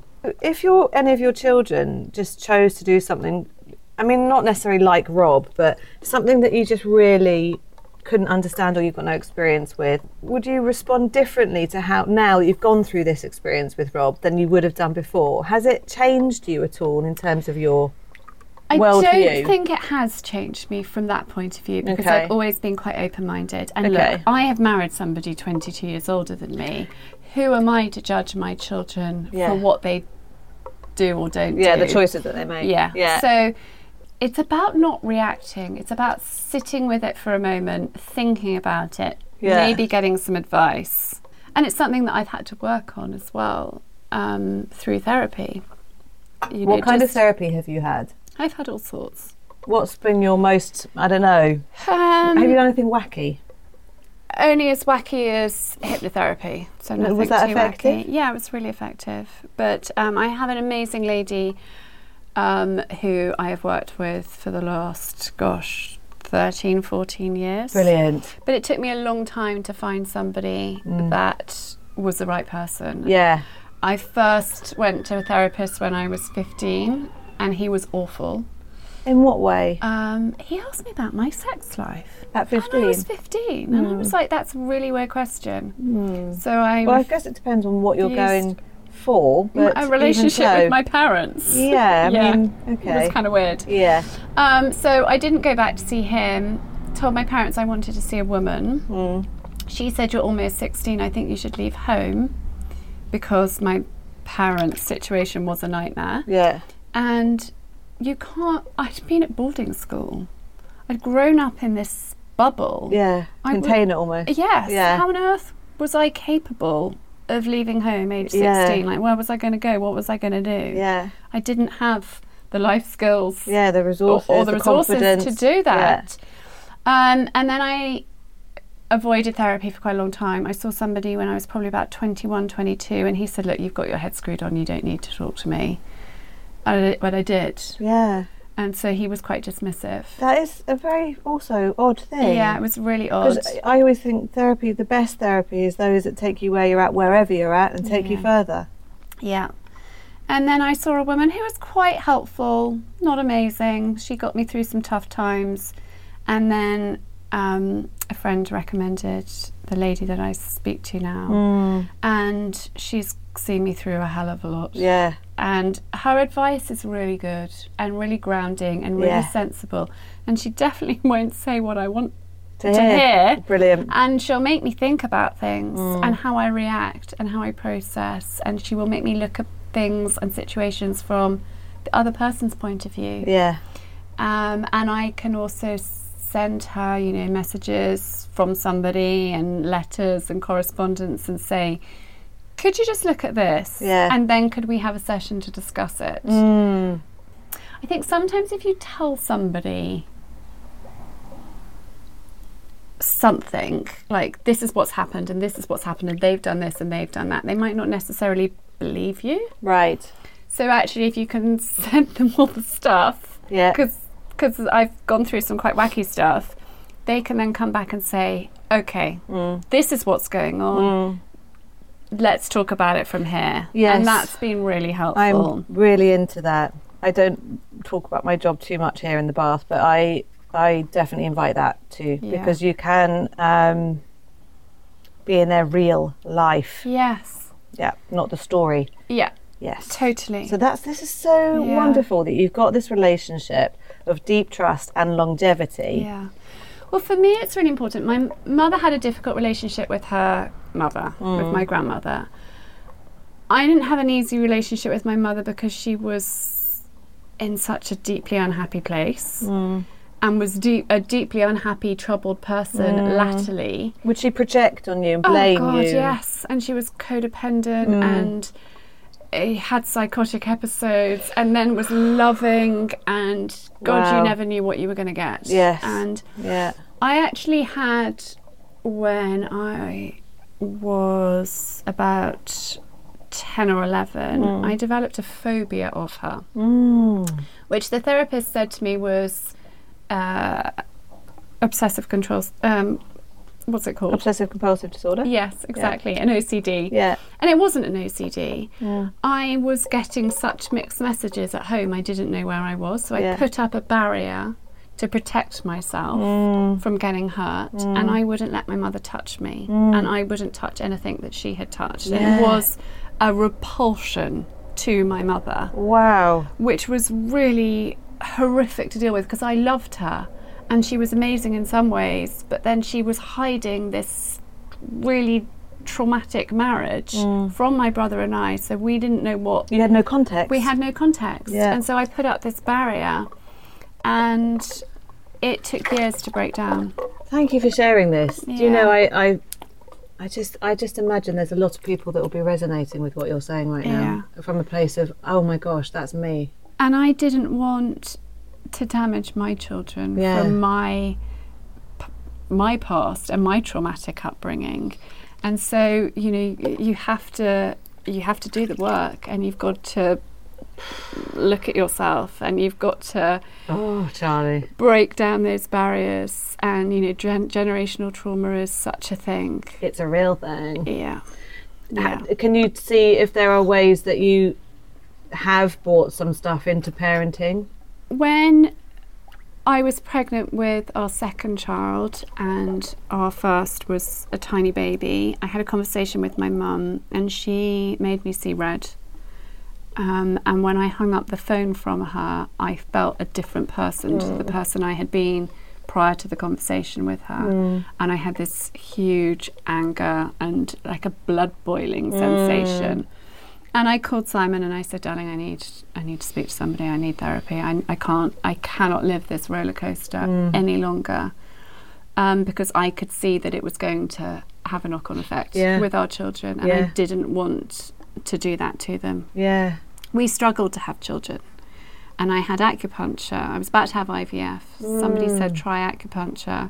If your any of your children just chose to do something, I mean, not necessarily like Rob, but something that you just really couldn't understand or you've got no experience with, would you respond differently to how, now that you've gone through this experience with Rob, than you would have done before? Has it changed you at all in terms of your I worldview? don't think it has changed me from that point of view, because Okay. I've always been quite open-minded. And Okay. look, I have married somebody twenty-two years older than me. Who am I to judge my children Yeah. for what they do or don't Yeah, do? the choices that they make. Yeah. Yeah. So it's about not reacting. It's about sitting with it for a moment, thinking about it, Yeah. maybe getting some advice. And it's something that I've had to work on as well um, through therapy. You What know, kind of just- therapy have you had? I've had all sorts. What's been your most, I don't know, Um, have you done anything wacky? Only as wacky as hypnotherapy. So Was nothing that too effective? wacky. Yeah, it was really effective. But um, I have an amazing lady um, who I have worked with for the last, gosh, thirteen, fourteen years. Brilliant. But it took me a long time to find somebody that was the right person. Yeah. I first went to a therapist when I was fifteen, and he was awful. In what way? Um, he asked me about my sex life. At And I fifteen? was fifteen, and I was like, that's a really weird question. Hmm. So I Well, I guess it depends on what you're Used- going for. But a even relationship so- with my parents. Yeah, I Yeah. mean, It okay. was kind of weird. Yeah. Um, so I didn't go back to see him. Told my parents I wanted to see a woman. Mm. She said, you're almost sixteen, I think you should leave home, because my parents' situation was a nightmare. Yeah. And you can't, I'd been at boarding school. I'd grown up in this bubble. Yeah. I would- Contain it almost. Yes. Yeah. How on earth was I capable of leaving home age Yeah. sixteen? Like, where was I going to go? What was I going to do? Yeah. I didn't have the life skills Yeah, the or, resources, or the, resources confidence. to do that. Um, and then I avoided therapy for quite a long time. I saw somebody when I was probably about twenty-one, twenty-two, and he said, look, you've got your head screwed on, you don't need to talk to me. I, but I did. Yeah. And so he was quite dismissive. That is a very also odd thing. Yeah, it was really odd. 'Cause I always think therapy, the best therapy is those that take you where you're at, wherever you're at, and take you Yeah. further. Yeah. And then I saw a woman who was quite helpful, not amazing. She got me through some tough times. And then um, a friend recommended the lady that I speak to now. Mm. And she's seen me through a hell of a lot. Yeah. And her advice is really good and really grounding and really Yeah. sensible. And she definitely won't say what I want To, to hear. hear. Brilliant. And she'll make me think about things Mm. and how I react and how I process. And she will make me look at things and situations from the other person's point of view. Yeah. Um, and I can also send her, you know, messages from somebody and letters and correspondence and say, could you just look at this? Yeah. And then could we have a session to discuss it? Mm. I think sometimes if you tell somebody something like this is what's happened and this is what's happened and they've done this and they've done that, they might not necessarily believe you. Right. So actually if you can send them all the stuff, Yeah. because because I've gone through some quite wacky stuff, they can then come back and say, okay, Mm. this is what's going on. Mm. Let's talk about it from here. Yes. And that's been really helpful. I'm really into that. I don't talk about my job too much here in the Bath, but I I definitely invite that too, Yeah. because you can um, be in their real life. Yes. Yeah, not the story. Yeah, Yes. totally. So that's this is so Yeah. wonderful that you've got this relationship of deep trust and longevity. Yeah. Well, for me, it's really important. My m- mother had a difficult relationship with her mother, with Mm. my grandmother. I didn't have an easy relationship with my mother because she was in such a deeply unhappy place Mm. and was deep, a deeply unhappy, troubled person Mm. latterly. Would she project on you and blame oh God, you? yes. And she was codependent Mm. and eh, had psychotic episodes and then was loving and God, Wow. you never knew what you were going to get. Yes. And Yeah. I actually had when I was about ten or eleven, mm. I developed a phobia of her, mm. which the therapist said to me was uh, obsessive control. Um, what's it called? Obsessive compulsive disorder? Yes, exactly. Yeah. An O C D. Yeah. And it wasn't an O C D. Yeah. I was getting such mixed messages at home, I didn't know where I was. So yeah. I put up a barrier to protect myself mm. from getting hurt. Mm. And I wouldn't let my mother touch me. Mm. And I wouldn't touch anything that she had touched. Yeah. It was a repulsion to my mother. Wow. Which was really horrific to deal with because I loved her. And she was amazing in some ways, but then she was hiding this really traumatic marriage mm. from my brother and I, so we didn't know what... You had no context. We had no context. Yeah. And so I put up this barrier, and it took years to break down. Thank you for sharing this. Yeah. Do you know, I, I I just I just imagine there's a lot of people that will be resonating with what you're saying right now, Yeah. from a place of, oh my gosh, that's me. And I didn't want to damage my children Yeah. from my my past and my traumatic upbringing, and so you know you have to you have to do the work, and you've got to look at yourself, and you've got to oh Charlie break down those barriers. And you know gen- generational trauma is such a thing. It's a real thing. Yeah. Yeah. Ha- can you see if there are ways that you have brought some stuff into parenting? When I was pregnant with our second child and our first was a tiny baby, I had a conversation with my mum, and she made me see red. Um, and when I hung up the phone from her, I felt a different person mm. to the person I had been prior to the conversation with her. Mm. And I had this huge anger and like a blood boiling mm. sensation. And I called Simon and I said, darling, I need I need to speak to somebody. I need therapy. I, I can't, I cannot live this roller coaster mm. any longer, um, because I could see that it was going to have a knock-on effect yeah. with our children, and yeah. I didn't want to do that to them. Yeah, we struggled to have children, and I had acupuncture. I was about to have I V F. Mm. Somebody said try acupuncture,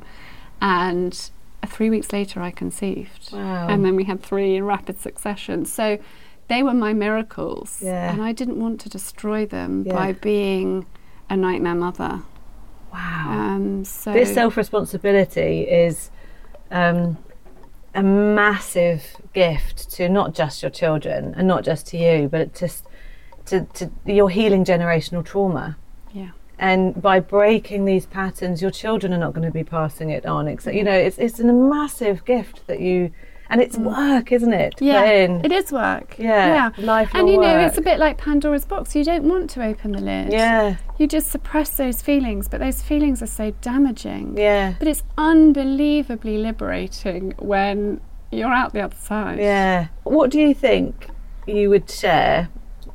and three weeks later I conceived, wow. and then we had three in rapid succession. So they were my miracles, yeah. and I didn't want to destroy them yeah. by being a nightmare mother. Wow. Um, so this self-responsibility is um, a massive gift to not just your children and not just to you, but to, to, to you're healing generational trauma. Yeah. And by breaking these patterns, your children are not going to be passing it on. Except, you know, it's it's a massive gift that you... And it's work, isn't it? Yeah, in. it is work. Yeah, yeah. lifelong And you know, work. it's a bit like Pandora's box. You don't want to open the lid. Yeah. You just suppress those feelings, but those feelings are so damaging. Yeah. But it's unbelievably liberating when you're out the other side. Yeah. What do you think you would share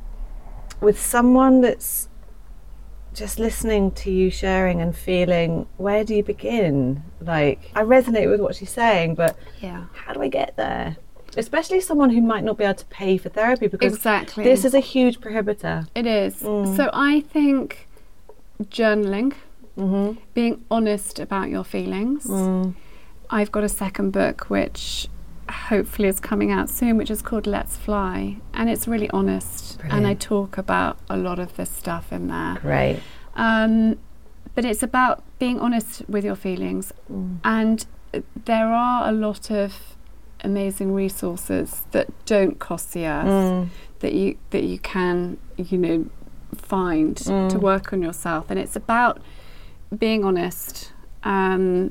with someone that's just listening to you sharing and feeling, where do you begin? Like, I resonate with what she's saying, but yeah. how do I get there? Especially someone who might not be able to pay for therapy, because exactly. this is a huge prohibitor. It is. Mm. So I think journaling, mm-hmm. being honest about your feelings. Mm. I've got a second book which hopefully is coming out soon, which is called Let's Fly, and it's really honest. Brilliant. And I talk about a lot of this stuff in there. Great. Um, but it's about being honest with your feelings, mm. and there are a lot of amazing resources that don't cost the earth, mm. that you that you can you know find mm. to work on yourself, and it's about being honest. Um,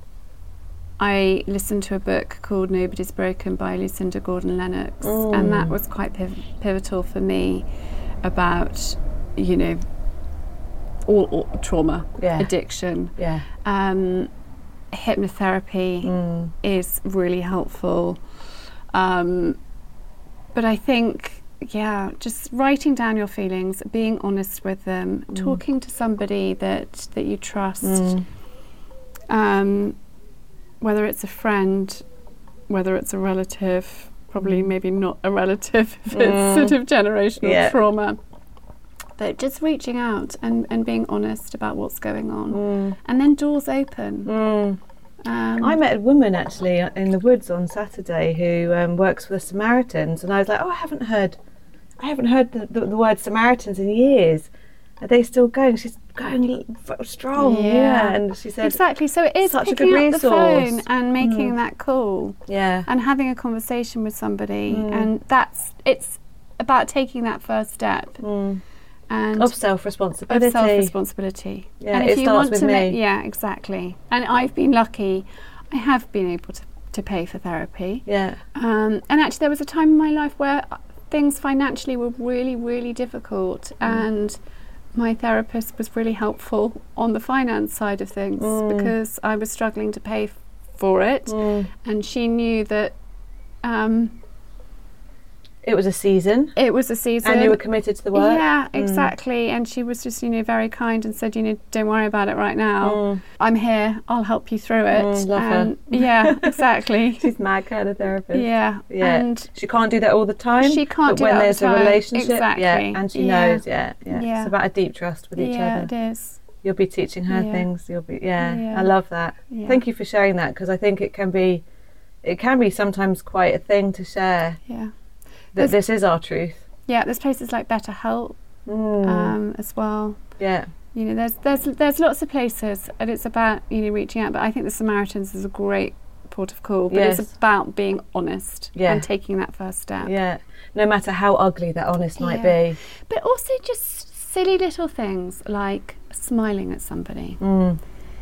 I listened to a book called Nobody's Broken by Lucinda Gordon-Lennox, mm. and that was quite piv- pivotal for me about, you know, all, all trauma, yeah. addiction. Yeah. Um, hypnotherapy mm. is really helpful. Um, but I think, yeah, just writing down your feelings, being honest with them, mm. talking to somebody that, that you trust, mm. um, whether it's a friend, whether it's a relative, probably maybe not a relative if mm. it's sort of generational yeah. trauma. But just reaching out and, and being honest about what's going on. Mm. And then doors open. Mm. Um, I met a woman actually in the woods on Saturday who um, works for the Samaritans, and I was like, oh, I haven't heard, I haven't heard the, the, the word Samaritans in years. Are they still going? She's going strong, yeah. yeah. And she said exactly. So it is such picking a good up the resource. phone and making mm. that call, yeah, and having a conversation with somebody, mm. and that's it's about taking that first step. Mm. And of self-responsibility. Of self-responsibility. Yeah, and if it you starts want with to me. Make, yeah, exactly. And I've been lucky. I have been able to, to pay for therapy. Yeah. Um, and actually, there was a time in my life where things financially were really, really difficult, mm. and my therapist was really helpful on the finance side of things mm. because I was struggling to pay f- for it, mm. and she knew that. Um, It was a season. It was a season. And you were committed to the work? Yeah, exactly. Mm. And she was just, you know, very kind and said, you know, don't worry about it right now. Mm. I'm here. I'll help you through it. Mm, love and her. Yeah, exactly. She's mad kind of therapist. Yeah. Yeah. And she can't do that all the time. She can't but do when that all there's the time. a relationship. Exactly. Yeah. And she yeah. knows, yeah, yeah. Yeah. It's about a deep trust with each yeah, other. Yeah, it is. You'll be teaching her yeah. things. You'll be, yeah, yeah. I love that. Yeah. Thank you for sharing that, because I think it can be, it can be sometimes quite a thing to share. Yeah. That there's, this is our truth. Yeah, there's places like BetterHelp mm. um, as well. Yeah. You know, there's there's there's lots of places, and it's about, you know, reaching out. But I think the Samaritans is a great port of call. But yes. it's about being honest yeah. and taking that first step. Yeah. No matter how ugly that honest yeah. might be. But also just silly little things like smiling at somebody. Mm.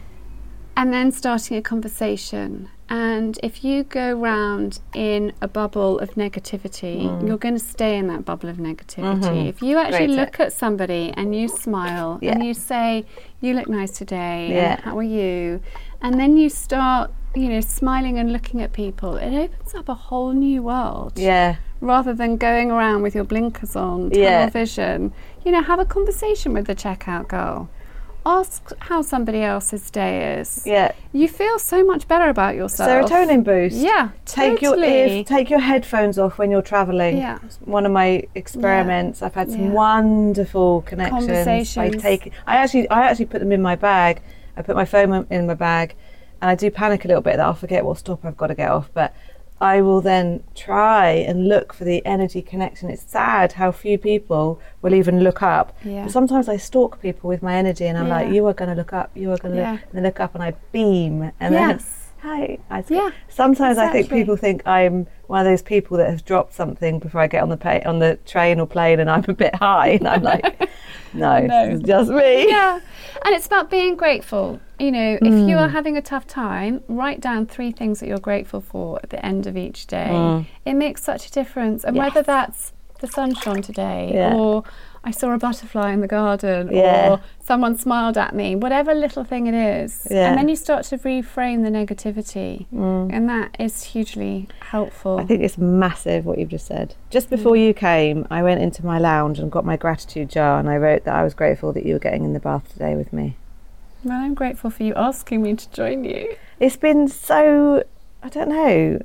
And then starting a conversation. And if you go round in a bubble of negativity, mm. you're going to stay in that bubble of negativity. Mm-hmm. If you actually Great look tip. at somebody and you smile yeah. and you say, you look nice today, yeah. and how are you? And then you start, you know, smiling and looking at people, it opens up a whole new world. Yeah. Rather than going around with your blinkers on, tunnel yeah. vision, you know, have a conversation with the checkout girl. Ask how somebody else's day is. Yeah. You feel so much better about yourself. Serotonin boost. Yeah, Take totally. your ear, take your headphones off when you're travelling. Yeah. It's one of my experiments. Yeah. I've had some yeah. wonderful connections. Conversations. I take. I actually, I actually put them in my bag. I put my phone in my bag, and I do panic a little bit that I'll forget what stop I've got to get off. But I will then try and look for the energy connection. It's sad how few people will even look up. Yeah. But sometimes I stalk people with my energy, and I'm yeah. like, you are going to look up, you are going to yeah. look, and they look up and I beam. And yes. then, hi. I yeah. Sometimes exactly. I think people think I'm one of those people that has dropped something before I get on the pay, on the train or plane, and I'm a bit high, and I'm like, no, no. it's just me. Yeah. And it's about being grateful. You know, if mm. you are having a tough time, write down three things that you're grateful for at the end of each day. Mm. It makes such a difference. And yes. whether that's the sun shone today, yeah. or I saw a butterfly in the garden, yeah. or someone smiled at me, whatever little thing it is. Yeah. And then you start to reframe the negativity. Mm. And that is hugely helpful. I think it's massive what you've just said. Just before mm. you came, I went into my lounge and got my gratitude jar, and I wrote that I was grateful that you were getting in the bath today with me. Well, I'm grateful for you asking me to join you. It's been so, I don't know,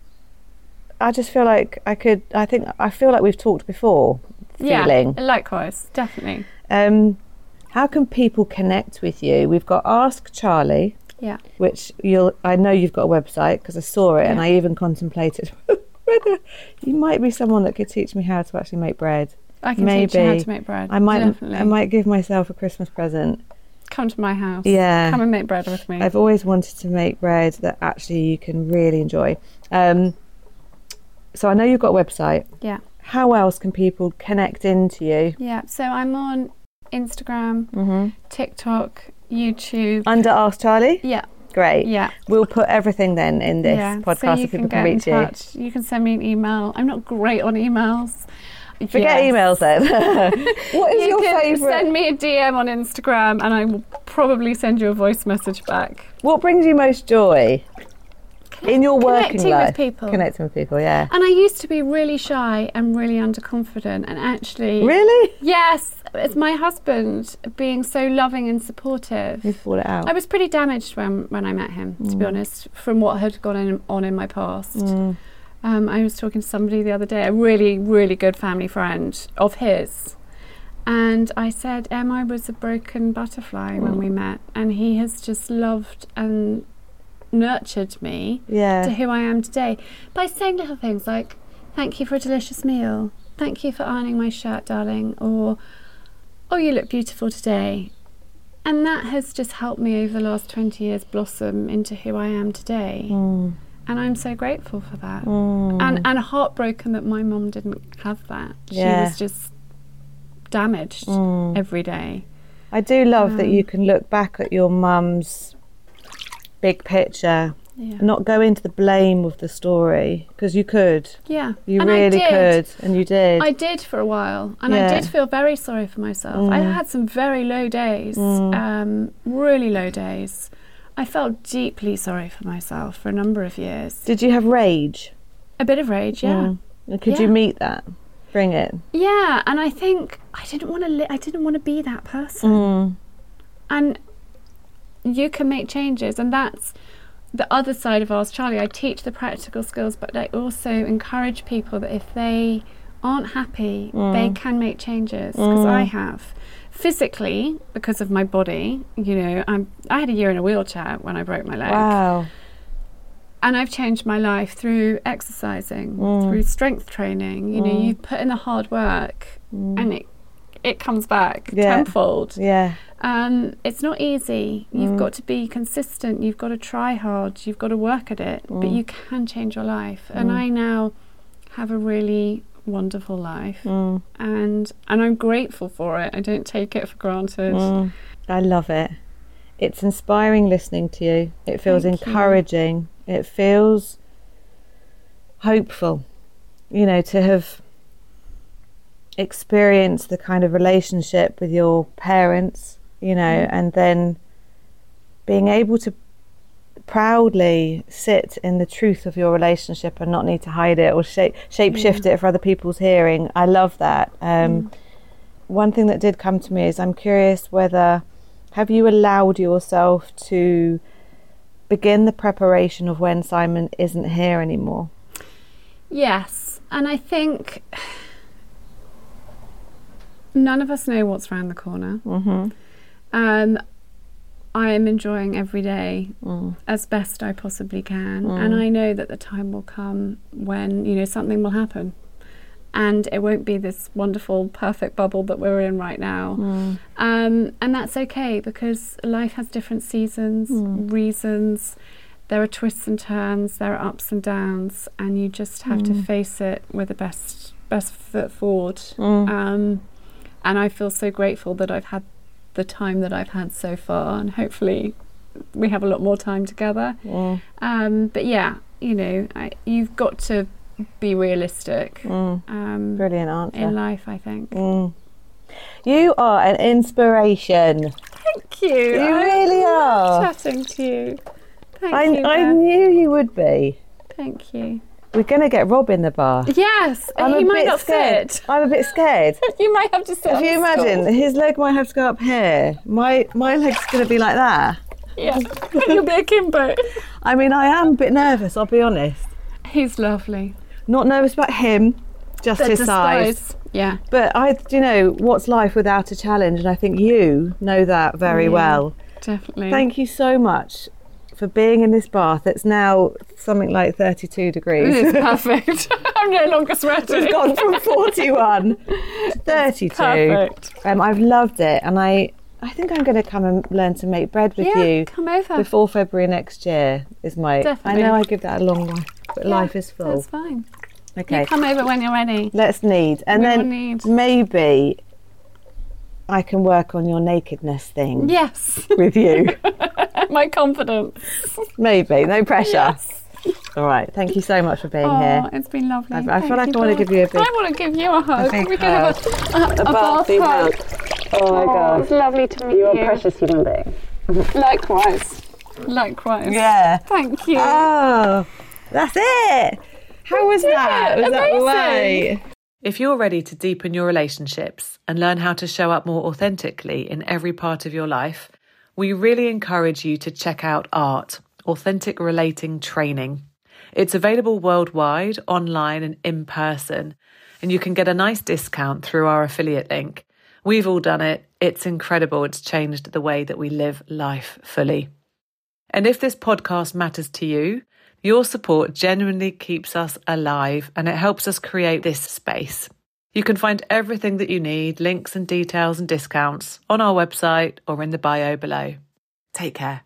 I just feel like I could, I think, I feel like we've talked before, feeling. Yeah, likewise, definitely. Um, how can people connect with you? We've got Ask Charlie, yeah, which you'll, I know you've got a website because I saw it yeah. and I even contemplated whether you might be someone that could teach me how to actually make bread. I can Maybe. teach you how to make bread. I might, definitely. I might give myself a Christmas present. Come to my house. Yeah. Come and make bread with me. I've always wanted to make bread that actually you can really enjoy. Um, so I know you've got a website. Yeah. How else can people connect into you? Yeah. So I'm on Instagram, mm-hmm. TikTok, YouTube. Under Ask Charlie? Yeah. Great. Yeah. We'll put everything then in this yeah. podcast so so people can, can reach you. touch. You can send me an email. I'm not great on emails. Forget yes. emails then. What is you your can favourite? Send me a D M on Instagram and I will probably send you a voice message back. What brings you most joy in your working Connecting life? with people. Connecting with people, yeah. And I used to be really shy and really underconfident, and actually... Really? Yes. It's my husband being so loving and supportive. You thought it out. I was pretty damaged when, when I met him, mm. to be honest, from what had gone in, on in my past. Mm. Um, I was talking to somebody the other day, a really, really good family friend of his, and I said, Em, I was a broken butterfly mm. when we met, and he has just loved and nurtured me yeah. to who I am today by saying little things like, thank you for a delicious meal, thank you for ironing my shirt, darling, or, oh, you look beautiful today. And that has just helped me over the last twenty years blossom into who I am today. Mm. And I'm so grateful for that. Mm. And and heartbroken that my mum didn't have that. She Yeah. was just damaged Mm. every day. I do love Um, that you can look back at your mum's big picture, Yeah. not go into the blame of the story, because you could. Yeah. You and I really did. could, and you did. I did for a while, and Yeah. I did feel very sorry for myself. I had some very low days, Mm. um, really low days. I felt deeply sorry for myself for a number of years. Did you have rage? A bit of rage, yeah. Mm. And could Yeah. you meet that? Bring it? Yeah, and I think I didn't want to. Li- I didn't want to be that person. Mm. And you can make changes, and that's the other side of Ask Charlie. I teach the practical skills, but I also encourage people that if they aren't happy, Mm. they can make changes, because Mm. I have. Physically, because of my body, you know, I'm, I had a year in a wheelchair when I broke my leg. Wow. And I've changed my life through exercising, Mm. through strength training. You know, Mm. you put in the hard work, Mm. and it it comes back Yeah. tenfold. Yeah. Um, it's not easy. You've Mm. got to be consistent. You've got to try hard. You've got to work at it. But Mm. you can change your life. And Mm. I now have a really wonderful life, Mm. and and I'm grateful for it. I don't take it for granted. Mm. I love it. It's inspiring listening to you. It feels Thank you. encouraging. It feels hopeful, you know, to have experienced the kind of relationship with your parents, you know, Mm. and then being able to proudly sit in the truth of your relationship and not need to hide it or shape shape shift it for other people's hearing. I love that. Um, Mm. One thing that did come to me is I'm curious whether have you allowed yourself to begin the preparation of when Simon isn't here anymore? Yes, and I think none of us know what's around the corner. Mm-hmm. Um, I am enjoying every day Mm. as best I possibly can, Mm. and I know that the time will come when, you know, something will happen, and it won't be this wonderful, perfect bubble that we're in right now. Mm. Um, and that's okay, because life has different seasons, Mm. reasons. There are twists and turns, there are ups and downs, and you just have to Mm. face it with the best best foot forward. Mm. Um, and I feel so grateful that I've had the time that I've had so far, and hopefully we have a lot more time together. Mm. Um, but yeah, you know, I, you've got to be realistic Mm. um, Brilliant answer. in life, I think. Mm. You are an inspiration. Thank you. You I really love are. chatting to you. Thank I, you. I Beth. knew you would be. Thank you. We're going to get Rob in the bar. Yes, I'm he a might bit not scared. fit. I'm a bit scared. You might have to sit If on you the imagine, stool. his leg might have to go up here. My my leg's going to be like that. Yeah, you'll be a Kimbo. I mean, I am a bit nervous, I'll be honest. He's lovely. Not nervous about him, just The his size. disguise. Yeah. But I, do you know, what's life without a challenge? And I think you know that very Yeah. well. Definitely. Thank you so much for being in this bath. It's now something like thirty-two degrees. This is perfect. I'm no longer sweating. We've gone from forty-one to thirty-two. Perfect. Um, I've loved it, and I, I think I'm going to come and learn to make bread with Yeah, you come over. before February next year. Is my. Definitely. I know I give that a long life, but Yeah, life is full. That's fine. Okay, You come over when you're ready. let's knead, and We will then knead. maybe I can work on your nakedness thing Yes. with you. My confidence. Maybe, no pressure. Yes. All right, thank you so much for being Oh, here. it's been lovely. I- I Thank feel like you I wanna both. give you a big- I want to give you a hug. big we can have a, a, a, bath bathy hug. Oh my Oh, god, it's lovely to meet you. precious human being. Likewise. Likewise. Yeah. Thank you. Oh, that's it. How was that? Was that Amazing. right? If you're ready to deepen your relationships and learn how to show up more authentically in every part of your life, we really encourage you to check out ART, Authentic Relating Training. It's available worldwide, online and in person, and you can get a nice discount through our affiliate link. We've all done it. It's incredible. It's changed the way that we live life fully. And if this podcast matters to you, your support genuinely keeps us alive and it helps us create this space. You can find everything that you need, links and details and discounts on our website or in the bio below. Take care.